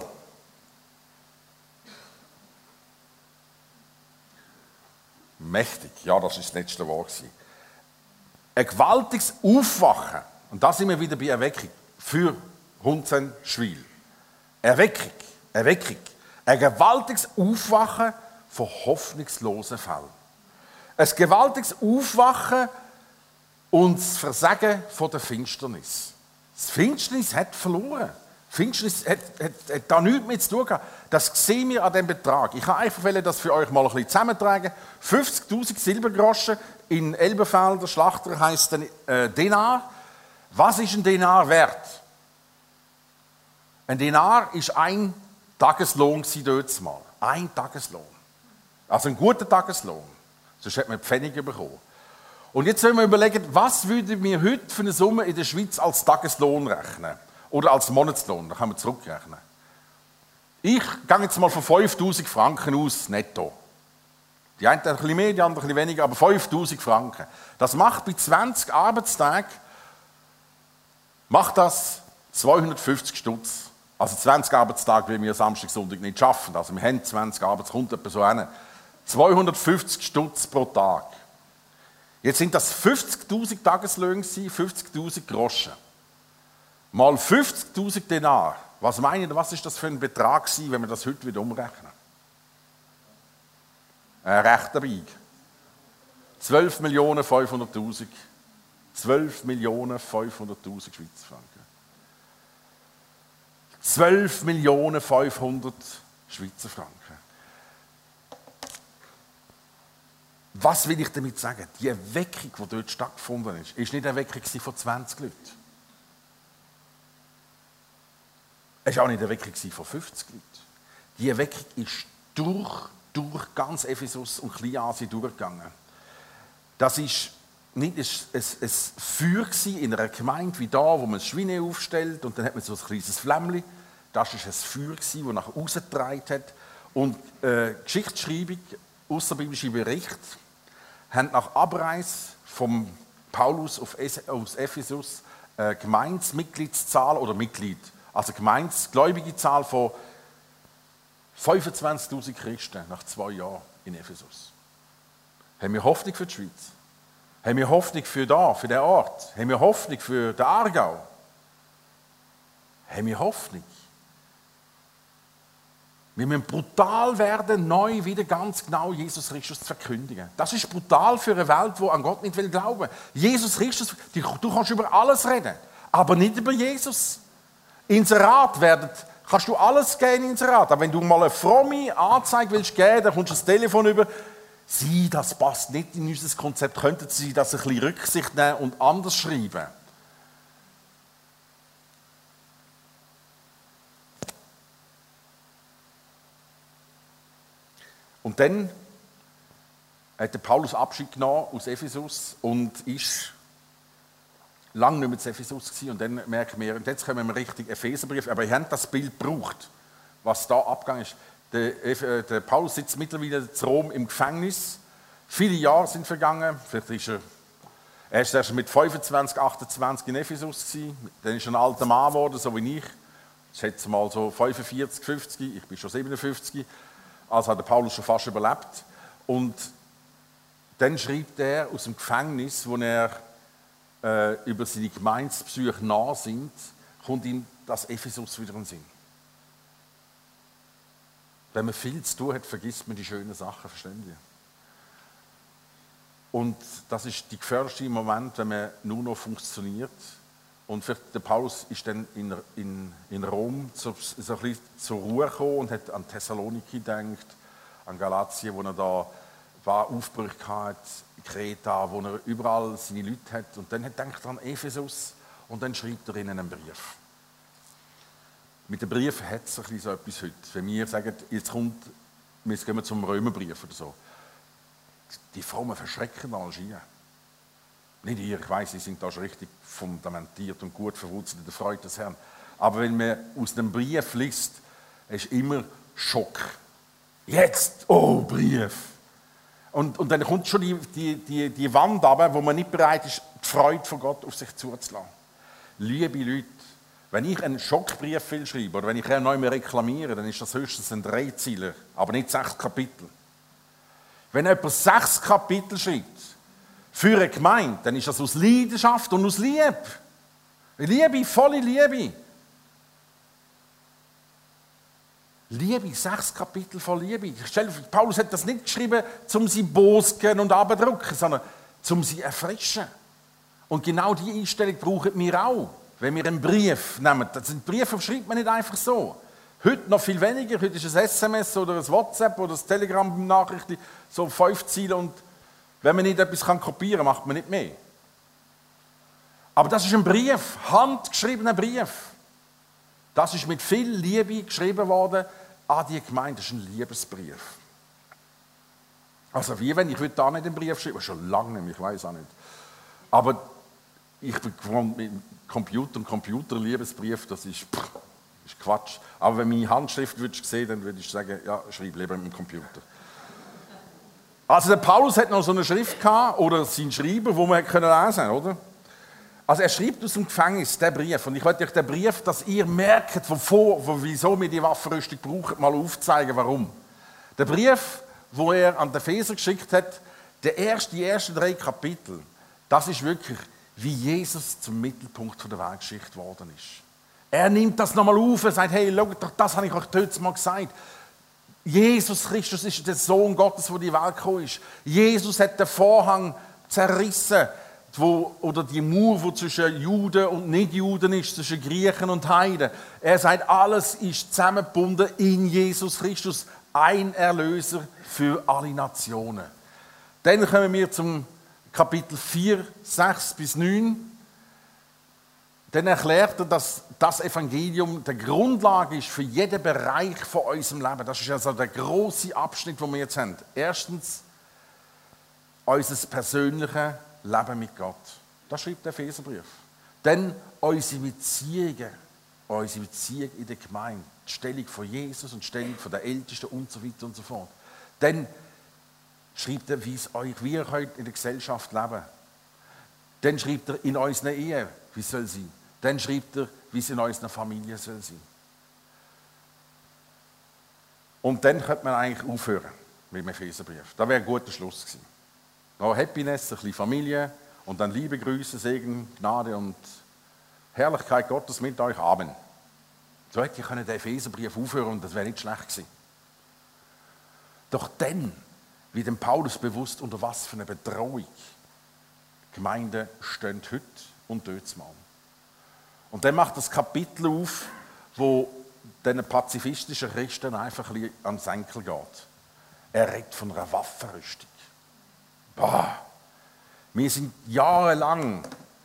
mächtig, ja, das ist das letzte Wort gewesen. Ein gewaltiges Aufwachen, und da sind wir wieder bei Erweckung, für Hunzenschwil. Erweckung, Erweckung. Ein gewaltiges Aufwachen von hoffnungslosen Fällen. Ein gewaltiges Aufwachen und das Versagen von der Finsternis. Das Finsternis hat verloren. Finsternis hat, hat, hat da nichts mehr zu tun gehabt. Das sehen wir an diesem Betrag. Ich kann einfach das für euch mal ein bisschen zusammentragen. fünfzigtausend Silbergroschen in Elberfelder Schlachter heisst ein äh, Denar. Was ist ein Denar wert? Ein Denar ist ein Tageslohn dort mal. Ein Tageslohn. Also ein guter Tageslohn. Sonst hat man Pfennige bekommen. Und jetzt sollen wir überlegen, was würden wir heute für eine Summe in der Schweiz als Tageslohn rechnen? Oder als Monatslohn, da kann man zurückrechnen. Ich gehe jetzt mal von fünftausend Franken aus, netto. Die einen ein bisschen mehr, die anderen ein bisschen weniger, aber fünftausend Franken. Das macht bei zwanzig Arbeitstagen macht das zweihundertfünfzig Stutz Also zwanzig Arbeitstage, wie wir Samstag, Sonntag nicht schaffen. Also wir haben zwanzig Arbeitstage, kommt etwa so hin. zweihundertfünfzig Stutz pro Tag. Jetzt sind das fünfzigtausend Tageslöhne, fünfzigtausend Groschen. Mal fünfzigtausend Denar. Was meinen Sie, was ist das für ein Betrag gewesen, wenn wir das heute wieder umrechnen? Ein rechter Beig. zwölf Millionen fünfhunderttausend. zwölf Millionen fünfhunderttausend Schweizer Franken. zwölf Millionen fünfhundert Schweizer Franken. Was will ich damit sagen? Die Erweckung, die dort stattgefunden ist, ist nicht eine Erweckung von zwanzig Leuten. Es war auch nicht eine Erweckung von fünfzig Leuten. Die Erweckung ist durch, durch ganz Ephesus und Kleinasien durchgegangen. Das ist nicht ein, ein, ein Feuer in einer Gemeinde wie da, wo man das Schweine aufstellt und dann hat man so ein kleines Flämmchen. Das war ein Feuer, das nach außen getragen hat. Und äh, Geschichtsschreibung, außerbiblische Berichte, haben nach Abreise von Paulus auf Es- aus Ephesus eine Gemeindemitgliedszahl oder Mitglied, also Gemeindegläubige Zahl von fünfundzwanzigtausend Christen nach zwei Jahren in Ephesus. Haben wir Hoffnung für die Schweiz? Haben wir Hoffnung für da, für den Ort? Haben wir Hoffnung für den Aargau? Haben wir Hoffnung? Wir müssen brutal werden, neu wieder ganz genau Jesus Christus zu verkündigen. Das ist brutal für eine Welt, die an Gott nicht will glauben. Jesus Christus, du kannst über alles reden, aber nicht über Jesus. Inserat werden, kannst du alles geben in Inserat. Aber wenn du mal eine fromme Anzeige willst geben, dann kommst du das Telefon über. Sie, das passt nicht in unser Konzept. Könnten Sie das ein bisschen Rücksicht nehmen und anders schreiben? Und dann hat der Paulus Abschied genommen aus Ephesus und ist lange nicht mehr zu Ephesus gewesen. Und dann merken wir, und jetzt kommen wir richtig Epheserbrief, aber ihr habt das Bild gebraucht, was da abgegangen ist. Der, der Paulus sitzt mittlerweile in Rom im Gefängnis. Viele Jahre sind vergangen. Vielleicht ist er, er ist erst mit fünfundzwanzig, achtundzwanzig in Ephesus gewesen. Dann ist er ein alter Mann geworden, so wie ich. Ich schätze mal so fünfundvierzig, fünfzig. Ich bin schon siebenundfünfzig. Also hat der Paulus schon fast überlebt. Und dann schreibt er aus dem Gefängnis, wo er äh, über seine Gemeinspsyche nachsinnt, kommt ihm das Ephesus wieder in den Sinn. Wenn man viel zu tun hat, vergisst man die schönen Sachen, verstehen Sie? Und das ist die gefährlichste Moment, wenn man nur noch funktioniert. Und für den Paulus ist dann in, in, in Rom so, so ein bisschen zur Ruhe gekommen und hat an Thessaloniki gedacht, an Galatien, wo er da war, Aufbrüche hatte, Kreta, wo er überall seine Leute hat. Und dann hat er gedacht an Ephesus und dann schreibt er ihnen einen Brief. Mit dem Brief hat es ein bisschen so etwas heute. Wenn wir sagen, jetzt kommt, jetzt gehen wir zum Römerbrief oder so. Die Frommen verschrecken alle schier. Nicht ihr, ich weiss, sie sind da schon richtig fundamentiert und gut verwurzelt in der Freude des Herrn. Aber wenn man aus dem Brief liest, ist immer Schock. Jetzt, oh, Brief. Und, und dann kommt schon die, die, die, die Wand runter, wo man nicht bereit ist, die Freude von Gott auf sich zuzulassen. Liebe Leute, wenn ich einen Schockbrief will schreiben oder wenn ich einen neu mehr reklamiere, dann ist das höchstens ein Dreizeiler, aber nicht sechs Kapitel. Wenn jemand sechs Kapitel schreibt, für eine Gemeinde, dann ist das aus Leidenschaft und aus Liebe. Liebe, volle Liebe. Liebe, sechs Kapitel voll Liebe. Paulus hat das nicht geschrieben, um sie bosgen und abdrucken, sondern um sie erfrischen. Und genau diese Einstellung brauchen wir auch, wenn wir einen Brief nehmen. Den Brief schreibt man nicht einfach so. Heute noch viel weniger. Heute ist es ein S M S oder ein WhatsApp oder ein Telegram-Nachricht, so fünf Ziele. Und wenn man nicht etwas kopieren kann, macht man nicht mehr. Aber das ist ein Brief, handgeschriebener Brief. Das ist mit viel Liebe geschrieben worden an die Gemeinde. Das ist ein Liebesbrief. Also wie wenn ich heute da nicht einen Brief schreibe, schon lange nicht, ich weiß auch nicht. Aber ich bin gewohnt mit Computer und Computer-Liebesbrief, das ist, pff, ist Quatsch. Aber wenn meine Handschrift würdest sehen, dann würde ich sagen, ja, schreib lieber mit dem Computer. Also der Paulus hat noch so eine Schrift gehabt, oder sein Schreiber, wo man lesen konnte, oder? Also er schreibt aus dem Gefängnis den Brief. Und ich möchte euch den Brief, dass ihr merkt, wovor, wieso wir die Waffenrüstung brauchen, mal aufzeigen, warum. Der Brief, wo er an den Epheser geschickt hat, der erste, die ersten drei Kapitel, das ist wirklich, wie Jesus zum Mittelpunkt der Weltgeschichte geworden ist. Er nimmt das nochmal auf und sagt, hey, schaut doch, das habe ich euch heute mal gesagt. Jesus Christus ist der Sohn Gottes, der in die Welt gekommen ist. Jesus hat den Vorhang zerrissen, wo, oder die Mauer, die zwischen Juden und Nichtjuden ist, zwischen Griechen und Heiden. Er sagt, alles ist zusammengebunden in Jesus Christus, ein Erlöser für alle Nationen. Dann kommen wir zum Kapitel vier, sechs bis neun. Dann erklärt er, dass das Evangelium die Grundlage ist für jeden Bereich von unserem Leben. Das ist also der grosse Abschnitt, den wir jetzt haben. Erstens, unser persönliches Leben mit Gott. Das schreibt der Epheserbrief. Dann unsere Beziehungen, unsere Beziehung in der Gemeinde, die Stellung von Jesus und die Stellung von der Ältesten und so weiter und so fort. Dann schreibt er, wie es euch, wie ihr heute in der Gesellschaft leben. Dann schreibt er in unseren Ehen, wie es soll sein. Dann schreibt er, wie es in unserer Familie soll sein. Und dann könnte man eigentlich aufhören mit dem Epheserbrief. Das wäre ein guter Schluss gewesen. Noch Happiness, ein bisschen Familie und dann Liebe, Grüße, Segen, Gnade und Herrlichkeit Gottes mit euch. Amen. So hätte ich den Epheserbrief aufhören und das wäre nicht schlecht gewesen. Doch dann wird dem Paulus bewusst, unter was für eine Bedrohung die Gemeinde stehen heute und dort mal. Und dann macht das Kapitel auf, wo den pazifistischen Christen einfach ein bisschen ans Enkel geht. Er redet von einer Waffenrüstung. Boah, wir sind jahrelang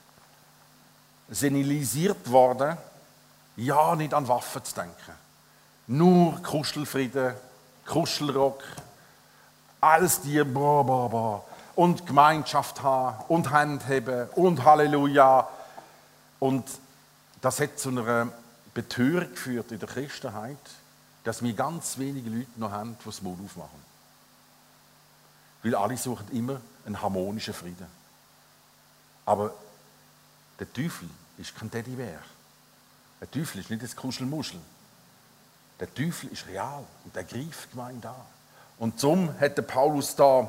senilisiert worden, ja nicht an Waffen zu denken. Nur Kuschelfrieden, Kuschelrock, alles die boah, boah, boah. Und Gemeinschaft haben und Handheben und Halleluja. Und das hat zu einer Betörung geführt in der Christenheit, dass wir ganz wenige Leute noch haben, die das Mund aufmachen. Weil alle suchen immer einen harmonischen Frieden. Aber der Teufel ist kein Teddybär. Der Teufel ist nicht das Kuschelmuschel. Der Teufel ist real und er greift die Gemeinde an. Und darum hat der Paulus da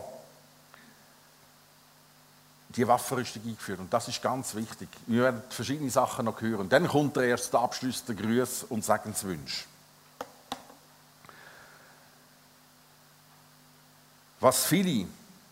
die Waffenrüstung eingeführt. Und das ist ganz wichtig. Wir werden verschiedene Sachen noch hören. Dann kommt der erste Abschluss, der Grüß und Segenswunsch. Was viele,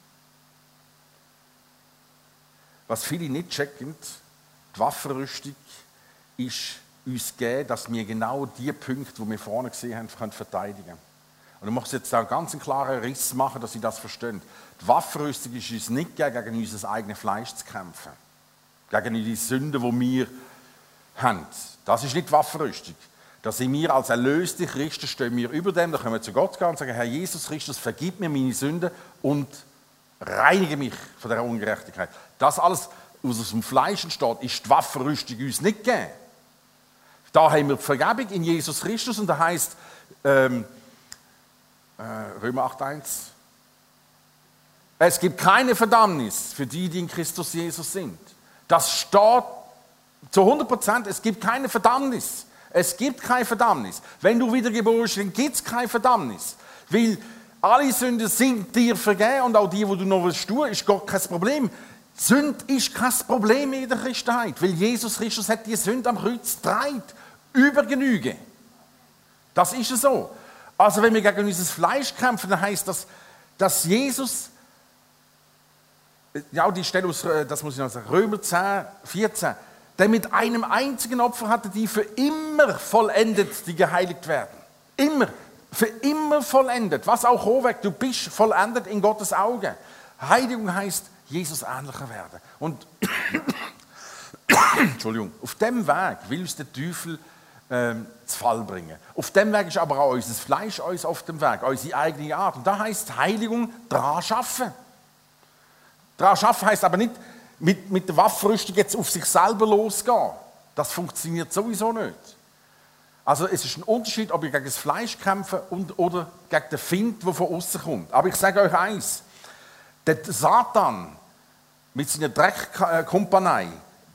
was viele nicht checken, die Waffenrüstung ist uns gegeben, dass wir genau die Punkte, die wir vorne gesehen haben, können verteidigen können. Und ich muss jetzt auch ganz einen klaren Riss machen, dass Sie das verstehen. Die Waffenrüstung ist uns nicht gegeben, gegen unser eigenes Fleisch zu kämpfen. Gegen die Sünden, die wir haben. Das ist nicht die Waffenrüstung. Da sind wir als erlöste Christen, stehen wir über dem, da können wir zu Gott gehen und sagen, Herr Jesus Christus, vergib mir meine Sünden und reinige mich von dieser Ungerechtigkeit. Das alles, was aus dem Fleisch entsteht, ist die Waffenrüstung uns nicht gegeben. Da haben wir die Vergebung in Jesus Christus und da heißt ähm, äh, Römer acht eins, es gibt keine Verdammnis für die, die in Christus Jesus sind. Das steht zu hundert Prozent, es gibt keine Verdammnis. Es gibt keine Verdammnis. Wenn du wiedergeboren bist, dann gibt es keine Verdammnis. Weil alle Sünden sind dir vergeben und auch die, die du noch willst tun, ist Gott kein Problem. Sünde ist kein Problem in der Christenheit, weil Jesus Christus hat die Sünde am Kreuz getragen. Über Genüge. Das ist es so. Also wenn wir gegen unser Fleisch kämpfen, dann heisst das, dass Jesus, ja die Stelle aus, das muss ich noch sagen, Römer zehn, vierzehn, der mit einem einzigen Opfer hatte, die für immer vollendet, die geheiligt werden. Immer. Für immer vollendet. Was auch hochweg, du bist vollendet in Gottes Augen. Heiligung heißt, Jesus ähnlicher werden. Und Entschuldigung, auf dem Weg will uns der Teufel ähm, zu Fall bringen. Auf dem Weg ist aber auch unser Fleisch uns auf dem Weg, unsere eigene Art. Und da heißt Heiligung dran schaffen. Dran schaffen heißt aber nicht, mit, mit der Waffenrüstung jetzt auf sich selber losgehen. Das funktioniert sowieso nicht. Also es ist ein Unterschied, ob ich gegen das Fleisch kämpfe und, oder gegen den Find, der von außen kommt. Aber ich sage euch eins, der Satan mit seiner Dreckkompanie,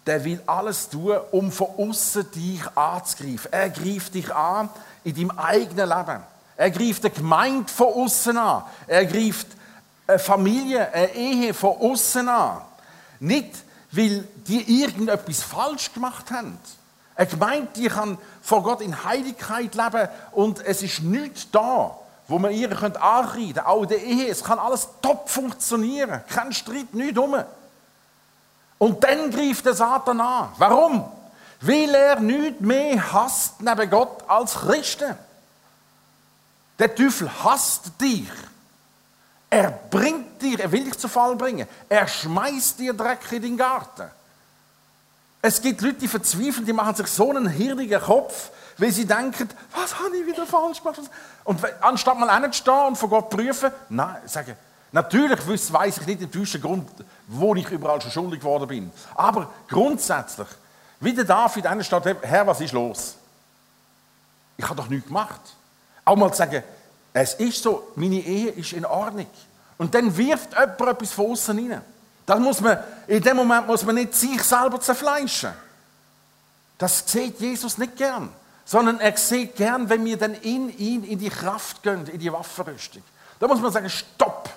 der will alles tun, um von außen dich anzugreifen. Er greift dich an in deinem eigenen Leben. Er greift eine Gemeinde von außen an. Er greift eine Familie, eine Ehe von außen an. Nicht, weil die irgendetwas falsch gemacht haben. Eine Gemeinde, die kann vor Gott in Heiligkeit leben und es ist nichts da, wo man ihr anreiten kann. Auch in der Ehe, es kann alles top funktionieren. Kein Streit, nichts rum. Und dann greift der Satan an. Warum? Weil er nichts mehr hasst neben Gott als Christen. Der Teufel hasst dich. Er bringt dir, er will dich zu Fall bringen. Er schmeißt dir Dreck in den Garten. Es gibt Leute, die verzweifeln, die machen sich so einen hirnigen Kopf, weil sie denken, was habe ich wieder falsch gemacht? Und anstatt mal hinzustehen und von Gott prüfen, nein, sagen, natürlich weiss ich nicht den tiefsten Grund, wo ich überall schon schuldig geworden bin. Aber grundsätzlich, wie der David in einer Stadt, Herr, was ist los? Ich habe doch nichts gemacht. Auch mal zu sagen, es ist so, meine Ehe ist in Ordnung. Und dann wirft jemand etwas von außen rein. Das muss man, in dem Moment muss man nicht sich selber zerfleischen. Das sieht Jesus nicht gern. Sondern er sieht gern, wenn wir dann in ihn, in die Kraft gehen, in die Waffenrüstung. Da muss man sagen, stopp.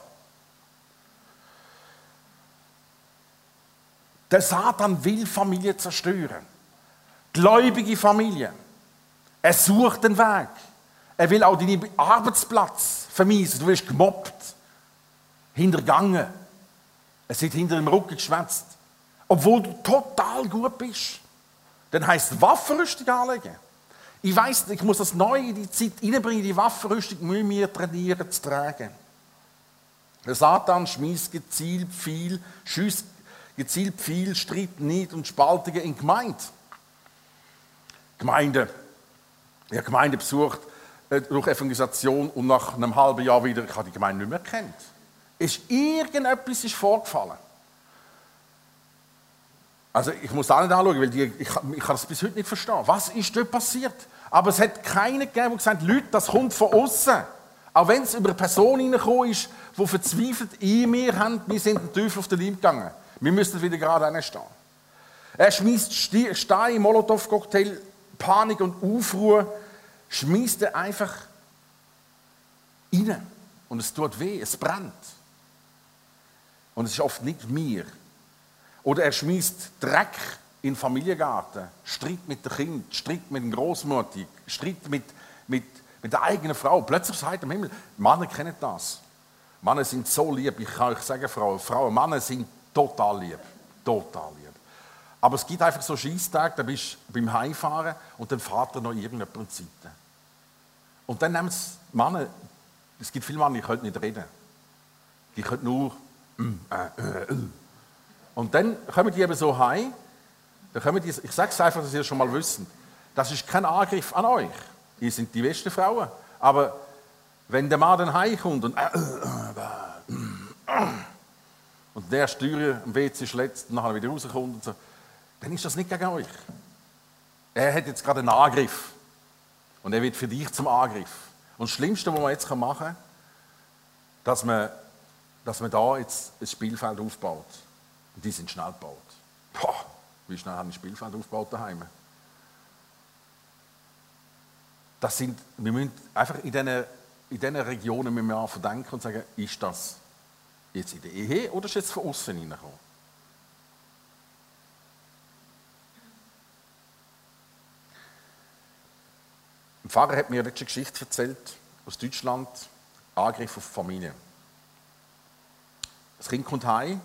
Der Satan will Familie zerstören. Gläubige Familie. Er sucht den Weg. Er will auch deinen Arbeitsplatz vermiesen. Du wirst gemobbt, hintergangen. Es wird hinter dem Rücken geschwätzt. Obwohl du total gut bist. Dann heisst es Waffenrüstung anlegen. Ich weiss, ich muss das neu in die Zeit hineinbringen, die Waffenrüstung müssen wir trainieren zu tragen. Der Satan schmiesst gezielt viel, schießt gezielt viel Streit, Neid und Spaltungen in Gemeinde. Gemeinde. Ich habe Gemeinde besucht äh, durch Evangelisation und nach einem halben Jahr wieder, ich habe die Gemeinde nicht mehr gekannt. Ist irgendetwas ist vorgefallen. Also ich muss da nicht anschauen, weil die, ich, ich kann das bis heute nicht verstehen. Was ist dort passiert? Aber es hat keinen gegeben, der gesagt hat, Leute, das kommt von außen. Auch wenn es über eine Person hineingekommen ist, die verzweifelt in mir haben, wir sind den Teufel auf den Leib gegangen. Wir müssen wieder gerade hinstehen. Er schmeißt Steine, Molotow-Cocktail, Panik und Aufruhr, schmeißt er einfach rein. Und es tut weh, es brennt. Und es ist oft nicht mir. Oder er schmeißt Dreck in den Familiengarten, Streit mit dem Kind, Streit mit der Großmutter, Streit mit, mit, mit der eigenen Frau. Plötzlich sagt er im Himmel, Männer kennen das. Männer sind so lieb, ich kann euch sagen, Frauen, Frauen, Männer sind total lieb. Total lieb. Aber es gibt einfach so Scheisstage, da bist du beim Heimfahren und dann fährt er noch irgendjemand zur Seite. Und dann nehmen es Männer, es gibt viele Männer, die können nicht reden. Die können nur mm, äh, äh, äh. Und dann kommen die eben so heim, dann kommen die, ich sage es einfach, dass ihr es schon mal wisst, das ist kein Angriff an euch. Ihr seid die besten Frauen. Aber wenn der Mann dann heimkommt und äh, äh, äh, und der Steuer am W C schlägt und nachher wieder rauskommt und so, dann ist das nicht gegen euch. Er hat jetzt gerade einen Angriff. Und er wird für dich zum Angriff. Und das Schlimmste, was man jetzt machen kann, dass man, dass man da jetzt ein Spielfeld aufbaut. Und die sind schnell gebaut. Boah, wie schnell haben wir ein Spielfeld aufgebaut daheim? Das sind, wir müssen einfach in diesen, in diesen Regionen müssen wir anfangen zu denken und sagen, ist das jetzt in der Ehe oder ist es jetzt von außen reingekommen? Ein Pfarrer hat mir eine Geschichte erzählt aus Deutschland, Angriff auf die Familie. Das Kind kommt heim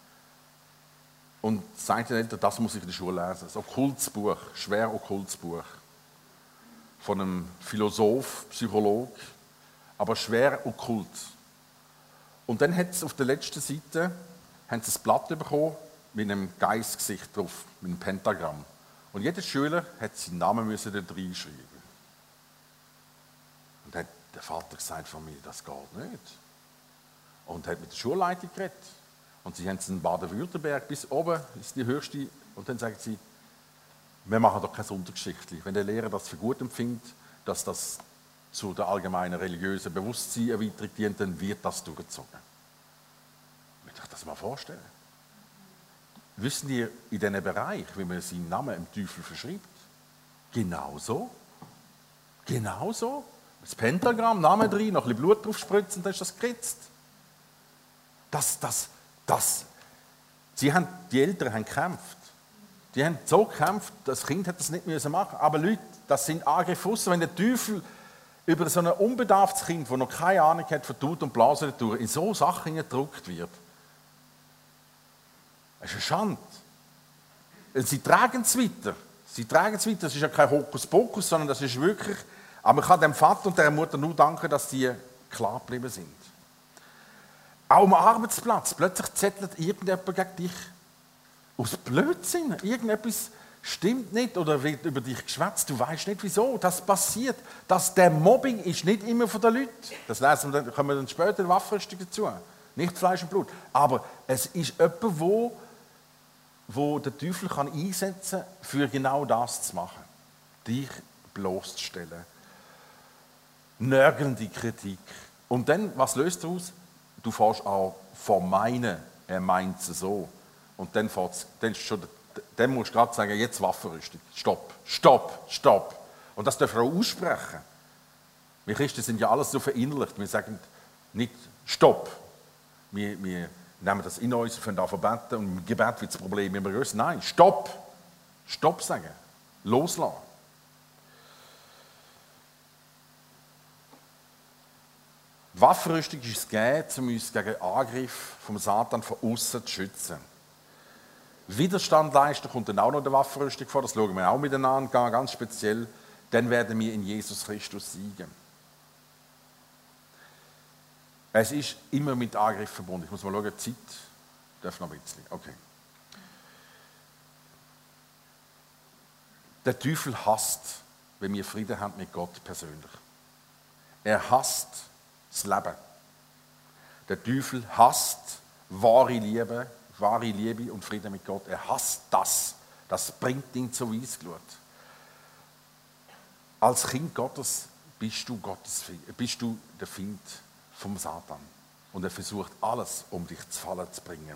und sagt den Eltern, das muss ich in der Schule lesen. Ein okkultes Buch, schwer okkultes Buch. Von einem Philosoph, Psychologe, aber schwer okkult. Und dann hat es auf der letzten Seite haben sie ein Blatt bekommen mit einem Geistgesicht drauf, mit einem Pentagramm. Und jeder Schüler hat seinen Namen müssen da reinschreiben. Und dann hat der Vater gesagt von mir, das geht nicht. Und hat mit der Schulleitung geredet. Und sie haben es in Baden-Württemberg bis oben, ist die höchste. Und dann sagen sie, wir machen doch kein Sondergeschichtli. Wenn der Lehrer das für gut empfindet, dass das zu der allgemeinen religiösen Bewusstseinserweiterung dient, dann wird das durchgezogen. Ich möchte euch das mal vorstellen. wissen ihr in diesem Bereich, wie man seinen Namen im Teufel verschreibt? Genauso. Genauso. Das Pentagramm, Name drin, noch ein bisschen Blut drauf spritzen, dann ist das geritzt. Das, das, das. Sie haben, die Eltern haben gekämpft. Die haben so gekämpft, das Kind hätte das nicht machen müssen. Aber Leute, das sind Angriffe raus. Wenn der Teufel über so ein unbedarftes Kind, das noch keine Ahnung hat von Tut und Blasen, in so Sachen gedrückt wird, das ist eine Schande. Und sie tragen es weiter. Sie tragen es weiter. Das ist ja kein Hokuspokus, sondern das ist wirklich. Aber man kann dem Vater und der Mutter nur danken, dass sie klar geblieben sind. Auch am Arbeitsplatz. Plötzlich zettelt irgendjemand gegen dich. Aus Blödsinn. Irgendetwas stimmt nicht oder wird über dich geschwätzt. Du weißt nicht, wieso. Das passiert. Das, der Mobbing ist nicht immer von den Leuten. Das lesen wir dann, kommen wir dann später in Waffenrüstung dazu. Nicht Fleisch und Blut. Aber es ist jemand, wo, wo der Teufel kann einsetzen kann, für genau das zu machen. Dich bloßzustellen. Nörgelnde Kritik. Und dann, was löst du aus? Du fährst auch vermeinen, er meint es so. Und dann, dann, schon, dann musst du gerade sagen, jetzt Waffenrüstung. Stopp, stopp, stopp. Und das dürfen wir auch aussprechen. Wir Christen sind ja alles so verinnerlicht. Wir sagen nicht Stopp. Wir, wir nehmen das in uns, fangen an zu beten und im Gebet wird das Problem immer größer. Nein, Stopp. Stopp sagen. Loslassen. Waffenrüstung ist es gegeben, um uns gegen Angriff vom Satan von außen zu schützen. Widerstand leisten kommt dann auch noch in der Waffenrüstung vor, das schauen wir auch miteinander, ganz speziell. Dann werden wir in Jesus Christus siegen. Es ist immer mit Angriff verbunden. Ich muss mal schauen, die Zeit darf noch ein bisschen. Okay. Der Teufel hasst, wenn wir Frieden haben mit Gott persönlich. Er hasst das Leben. Der Teufel hasst wahre Liebe, wahre Liebe und Frieden mit Gott. Er hasst das. Das bringt ihn zur Weissglut. Als Kind Gottes bist du, Gottes, bist du der Feind vom Satan. Und er versucht alles, um dich zu Fallen zu bringen.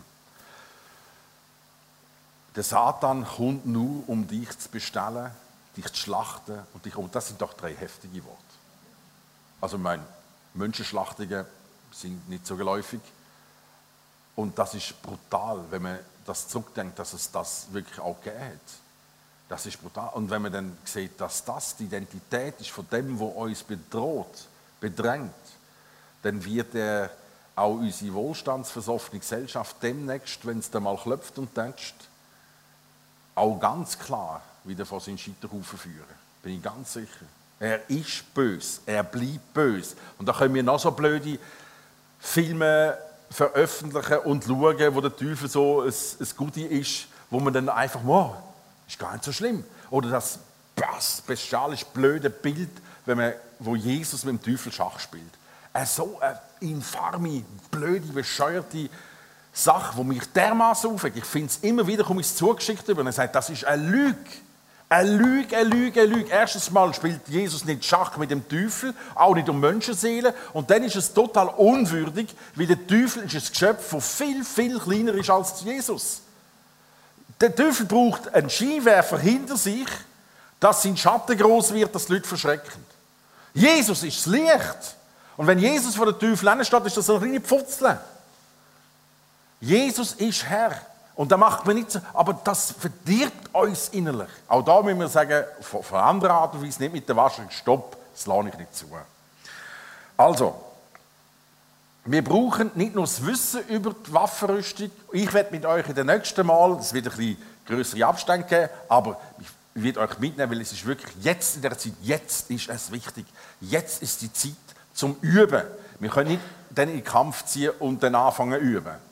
Der Satan kommt nur, um dich zu bestellen, dich zu schlachten. Und, dich, und das sind doch drei heftige Worte. Also mein Menschenschlachtungen sind nicht so geläufig. Und das ist brutal, wenn man das zurückdenkt, dass es das wirklich auch gegeben hat. Das ist brutal. Und wenn man dann sieht, dass das die Identität ist von dem, der uns bedroht, bedrängt, dann wird er auch unsere wohlstandsversoffene Gesellschaft demnächst, wenn es dann mal klopft und tätscht, auch ganz klar wieder vor seinen Scheiterhaufen führen. Bin ich ganz sicher. Er ist böse, er bleibt böse. Und da können wir noch so blöde Filme veröffentlichen und schauen, wo der Teufel so ein, ein Goodie ist, wo man dann einfach, wow, ist gar nicht so schlimm. Oder das bestialisch blöde Bild, wenn man, wo Jesus mit dem Teufel Schach spielt. Eine so eine infame, blöde, bescheuerte Sache, die mich dermaßen aufregt. Ich finde es immer wieder, komme ich es zugeschickt über und er sagt, das ist eine Lüge. Eine Lüge, eine Lüge, eine Lüge. Erstens mal spielt Jesus nicht Schach mit dem Teufel, auch nicht um Menschenseelen. Und dann ist es total unwürdig, weil der Teufel ist ein Geschöpf, das viel, viel kleiner ist als Jesus. Der Teufel braucht einen Scheinwerfer hinter sich, dass sein Schatten groß wird, dass die Leute verschrecken. Jesus ist das Licht. Und wenn Jesus vor der Teufel hinsteht, ist das eine kleine Pfutzel. Jesus ist Herr. Und da macht man nicht so, aber das verdirbt uns innerlich. Auch da müssen wir sagen, von, von anderer Art und Weise, nicht mit der Waschung, stopp, das lasse ich nicht zu. Also, wir brauchen nicht nur das Wissen über die Waffenrüstung. Ich werde mit euch in den nächsten Mal, es wird ein bisschen größere Abstände geben, aber ich werde euch mitnehmen, weil es ist wirklich jetzt in der Zeit, jetzt ist es wichtig. Jetzt ist die Zeit zum Üben. Wir können nicht dann in den Kampf ziehen und dann anfangen zu üben.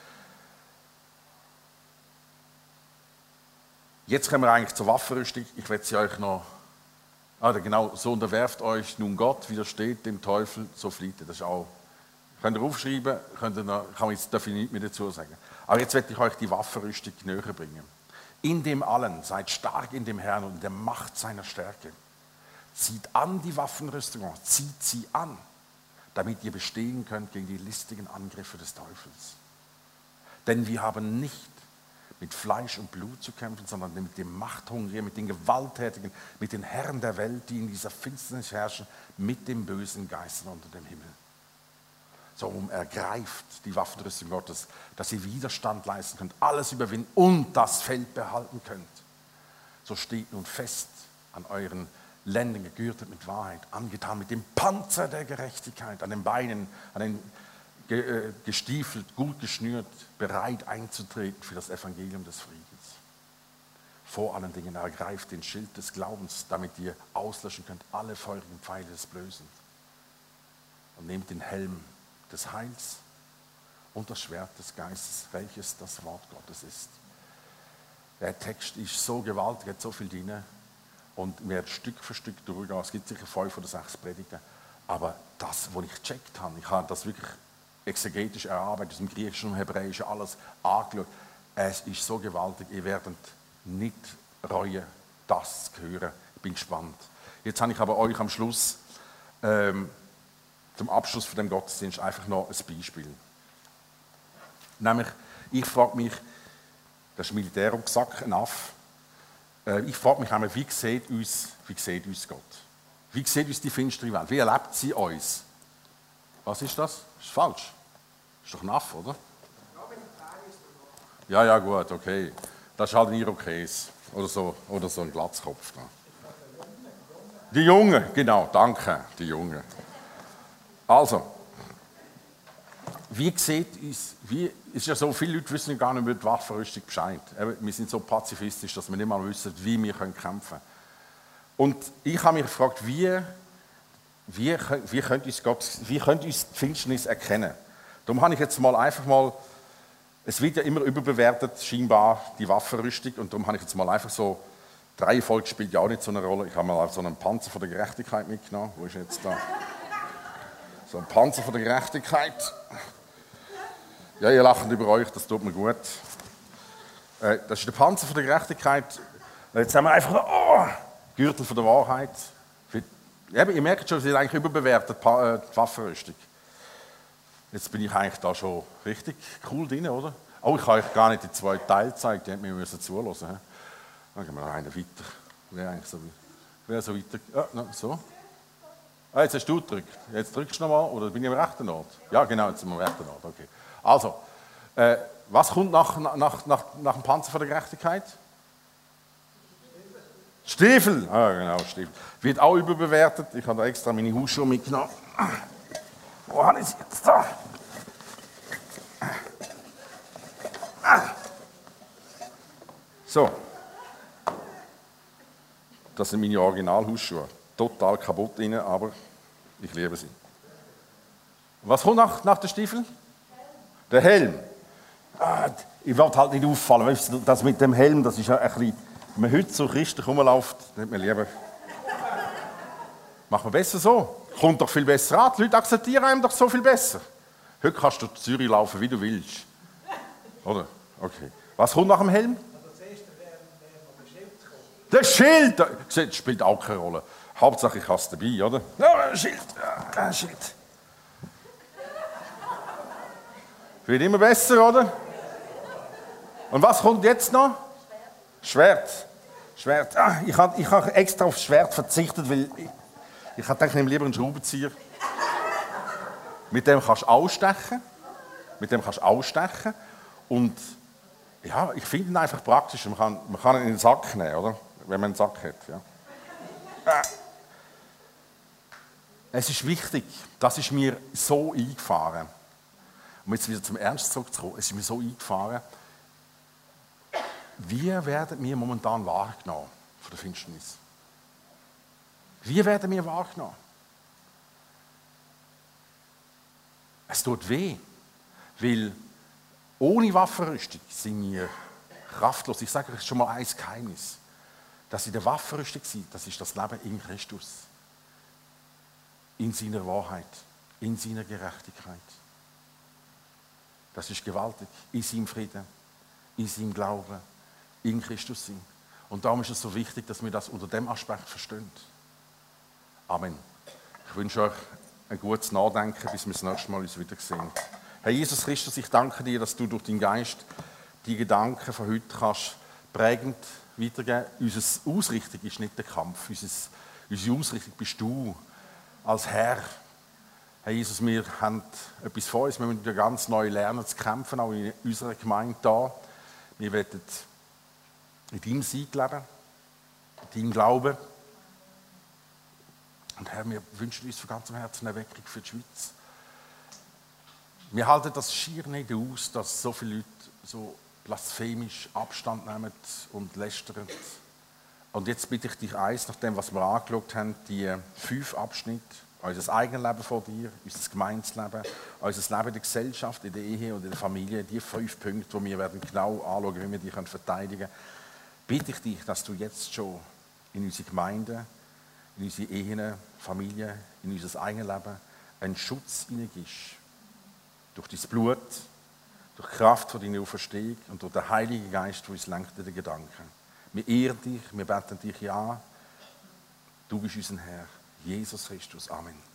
Jetzt kommen wir eigentlich zur Waffenrüstung. Ich werde sie euch noch... Ah, genau, so unterwerft euch nun Gott, widersteht dem Teufel, so flieht er. Das ist auch... Könnt ihr aufschreiben, könnt ihr noch, kann ich jetzt darf ich nicht mehr dazu sagen. Aber jetzt werde ich euch die Waffenrüstung näher bringen. In dem allen, seid stark in dem Herrn und in der Macht seiner Stärke. Zieht an die Waffenrüstung, zieht sie an, damit ihr bestehen könnt gegen die listigen Angriffe des Teufels. Denn wir haben nicht mit Fleisch und Blut zu kämpfen, sondern mit den Machthungrigen, mit den Gewalttätigen, mit den Herren der Welt, die in dieser Finsternis herrschen, mit den bösen Geistern unter dem Himmel. So ergreift die Waffenrüstung Gottes, dass ihr Widerstand leisten könnt, alles überwinden und das Feld behalten könnt. So steht nun fest an euren Lenden, gegürtet mit Wahrheit, angetan mit dem Panzer der Gerechtigkeit, an den Beinen, an den gestiefelt, gut geschnürt, bereit einzutreten für das Evangelium des Friedens. Vor allen Dingen ergreift den Schild des Glaubens, damit ihr auslöschen könnt alle feurigen Pfeile des Bösen. Und nehmt den Helm des Heils und das Schwert des Geistes, welches das Wort Gottes ist. Der Text ist so gewaltig, hat so viel drin und wir werden Stück für Stück durchgehen. Es gibt sicher fünf oder sechs Predigten, aber das, was ich gecheckt habe, ich habe das wirklich exegetisch erarbeitet, aus dem Griechischen und Hebräischen alles angeschaut. Es ist so gewaltig, ihr werdet nicht reuen, das zu hören. Ich bin gespannt. Jetzt habe ich aber euch am Schluss, ähm, zum Abschluss von dem Gottesdienst, einfach noch ein Beispiel. Nämlich, ich frage mich, das ist Militärrucksack, ein Aff, äh, ich frage mich einmal, wie sieht uns, wie sieht uns Gott? Wie sieht uns die finstere Welt? Wie erlebt sie uns? Was ist das? Das ist falsch. Das ist doch ein Affe, oder? Ja, ja, gut, okay. Das ist halt ein Irokes. Oder so, oder so ein Glatzkopf. Da. Die Jungen, genau, danke, die Jungen. Also, wie sieht uns, wie, ist ja so, viele Leute wissen gar nicht über die Waffenrüstung Bescheid. Wir sind so pazifistisch, dass wir nicht mal wissen, wie wir kämpfen können. Und ich habe mich gefragt, wie, wie, wie, könnte uns Gott, wie könnte uns die Finsternis erkennen? Darum habe ich jetzt mal einfach mal, es wird ja immer überbewertet, scheinbar die Waffenrüstung, und darum habe ich jetzt mal einfach so, die Reihenfolge spielt ja auch nicht so eine Rolle. Ich habe mal so einen Panzer von der Gerechtigkeit mitgenommen. Wo ist jetzt da? So ein Panzer von der Gerechtigkeit. Ja, ihr lacht über euch, das tut mir gut. Äh, das ist der Panzer von der Gerechtigkeit. Jetzt haben wir einfach noch, oh, Gürtel von der Wahrheit. Ja, ihr merkt schon, sie ist eigentlich überbewertet, die Waffenrüstung. Jetzt bin ich eigentlich da schon richtig cool drin, oder? Oh, ich habe euch gar nicht die zwei Teile gezeigt, die hätten wir müssen zuhören. Dann gehen wir noch einen weiter. Wer eigentlich so, wer so weiter? Ja, no, so. Ah, jetzt hast du gedrückt. Jetzt drückst du nochmal, oder bin ich am rechten Ort? Ja, genau, jetzt sind wir am rechten Ort, okay. Also, äh, was kommt nach, nach, nach, nach dem Panzer von der Gerechtigkeit? Stiefel. Ah, genau, Stiefel. Wird auch überbewertet. Ich habe da extra meine Hausschuhe mitgenommen. Wo habe ich sie jetzt da? So. Das sind meine Original-Hausschuhe. Total kaputt innen, aber ich liebe sie. Was kommt nach, nach den Stiefeln? Der Helm. Ah, ich will halt nicht auffallen. Weißt du, das mit dem Helm, das ist ja ein bisschen, wenn man heute so christlich rumläuft, nicht mehr lieber. Machen wir besser so. Kommt doch viel besser an. Die Leute akzeptieren einem doch so viel besser. Heute kannst du durch Zürich laufen, wie du willst. Oder? Okay. Was kommt nach dem Helm? Der Schild! Das spielt auch keine Rolle. Hauptsache ich habe es dabei, oder? Ja, ein Schild. Ja, ein Schild. Wird immer besser, oder? Und was kommt jetzt noch? Schwert. Schwert. Ah, ich habe ich hab extra auf das Schwert verzichtet, weil ich, ich hätte eigentlich lieber einen Schraubenzieher. Mit dem kannst du ausstechen. Mit dem kannst du ausstechen. Und ja, ich finde ihn einfach praktisch. Man kann, man kann ihn in den Sack nehmen, oder? Wenn man einen Sack hat. Ja. Es ist wichtig, das ist mir so eingefahren. Um jetzt wieder zum Ernst zurückzukommen, es ist mir so eingefahren, wie werden wir momentan wahrgenommen von der Finsternis? Wie werden wir wahrgenommen? Es tut weh, weil ohne Waffenrüstung sind wir kraftlos. Ich sage euch schon mal ein Geheimnis. Dass in der Waffenrüstung sind, das ist das Leben in Christus. In seiner Wahrheit, in seiner Gerechtigkeit. Das ist gewaltig. In seinem Frieden, in seinem Glauben, in Christus sein. Und darum ist es so wichtig, dass wir das unter dem Aspekt verstehen. Amen. Ich wünsche euch ein gutes Nachdenken, bis wir das nächste Mal uns wiedersehen. Herr Jesus Christus, ich danke dir, dass du durch deinen Geist die Gedanken von heute kannst prägend weitergeben. Unsere Ausrichtung ist nicht der Kampf. Unsere Ausrichtung bist du als Herr. Herr Jesus, wir haben etwas vor uns. Wir müssen wieder ganz neu lernen zu kämpfen, auch in unserer Gemeinde hier. Wir wollen in deinem Sieg leben, in deinem Glauben. Und Herr, wir wünschen uns von ganzem Herzen eine Erweckung für die Schweiz. Wir halten das schier nicht aus, dass so viele Leute so blasphemisch Abstand nehmen und lästern. Und jetzt bitte ich dich eins, nach dem, was wir angeschaut haben, die fünf Abschnitte, unser eigenes Leben vor dir, unser Gemeinsleben, unser Leben in der Gesellschaft, in der Ehe und in der Familie, die fünf Punkte, die wir werden genau anschauen, wie wir die verteidigen können, bitte ich dich, dass du jetzt schon in unsere Gemeinde, in unsere Ehen, Familie, in unser eigenes Leben einen Schutz hineingibst. Durch dein Blut, durch die Kraft von deiner Auferstehung und durch den Heiligen Geist, der uns lenkt in den Gedanken. Wir ehren dich, wir beten dich an. Du bist unser Herr, Jesus Christus. Amen.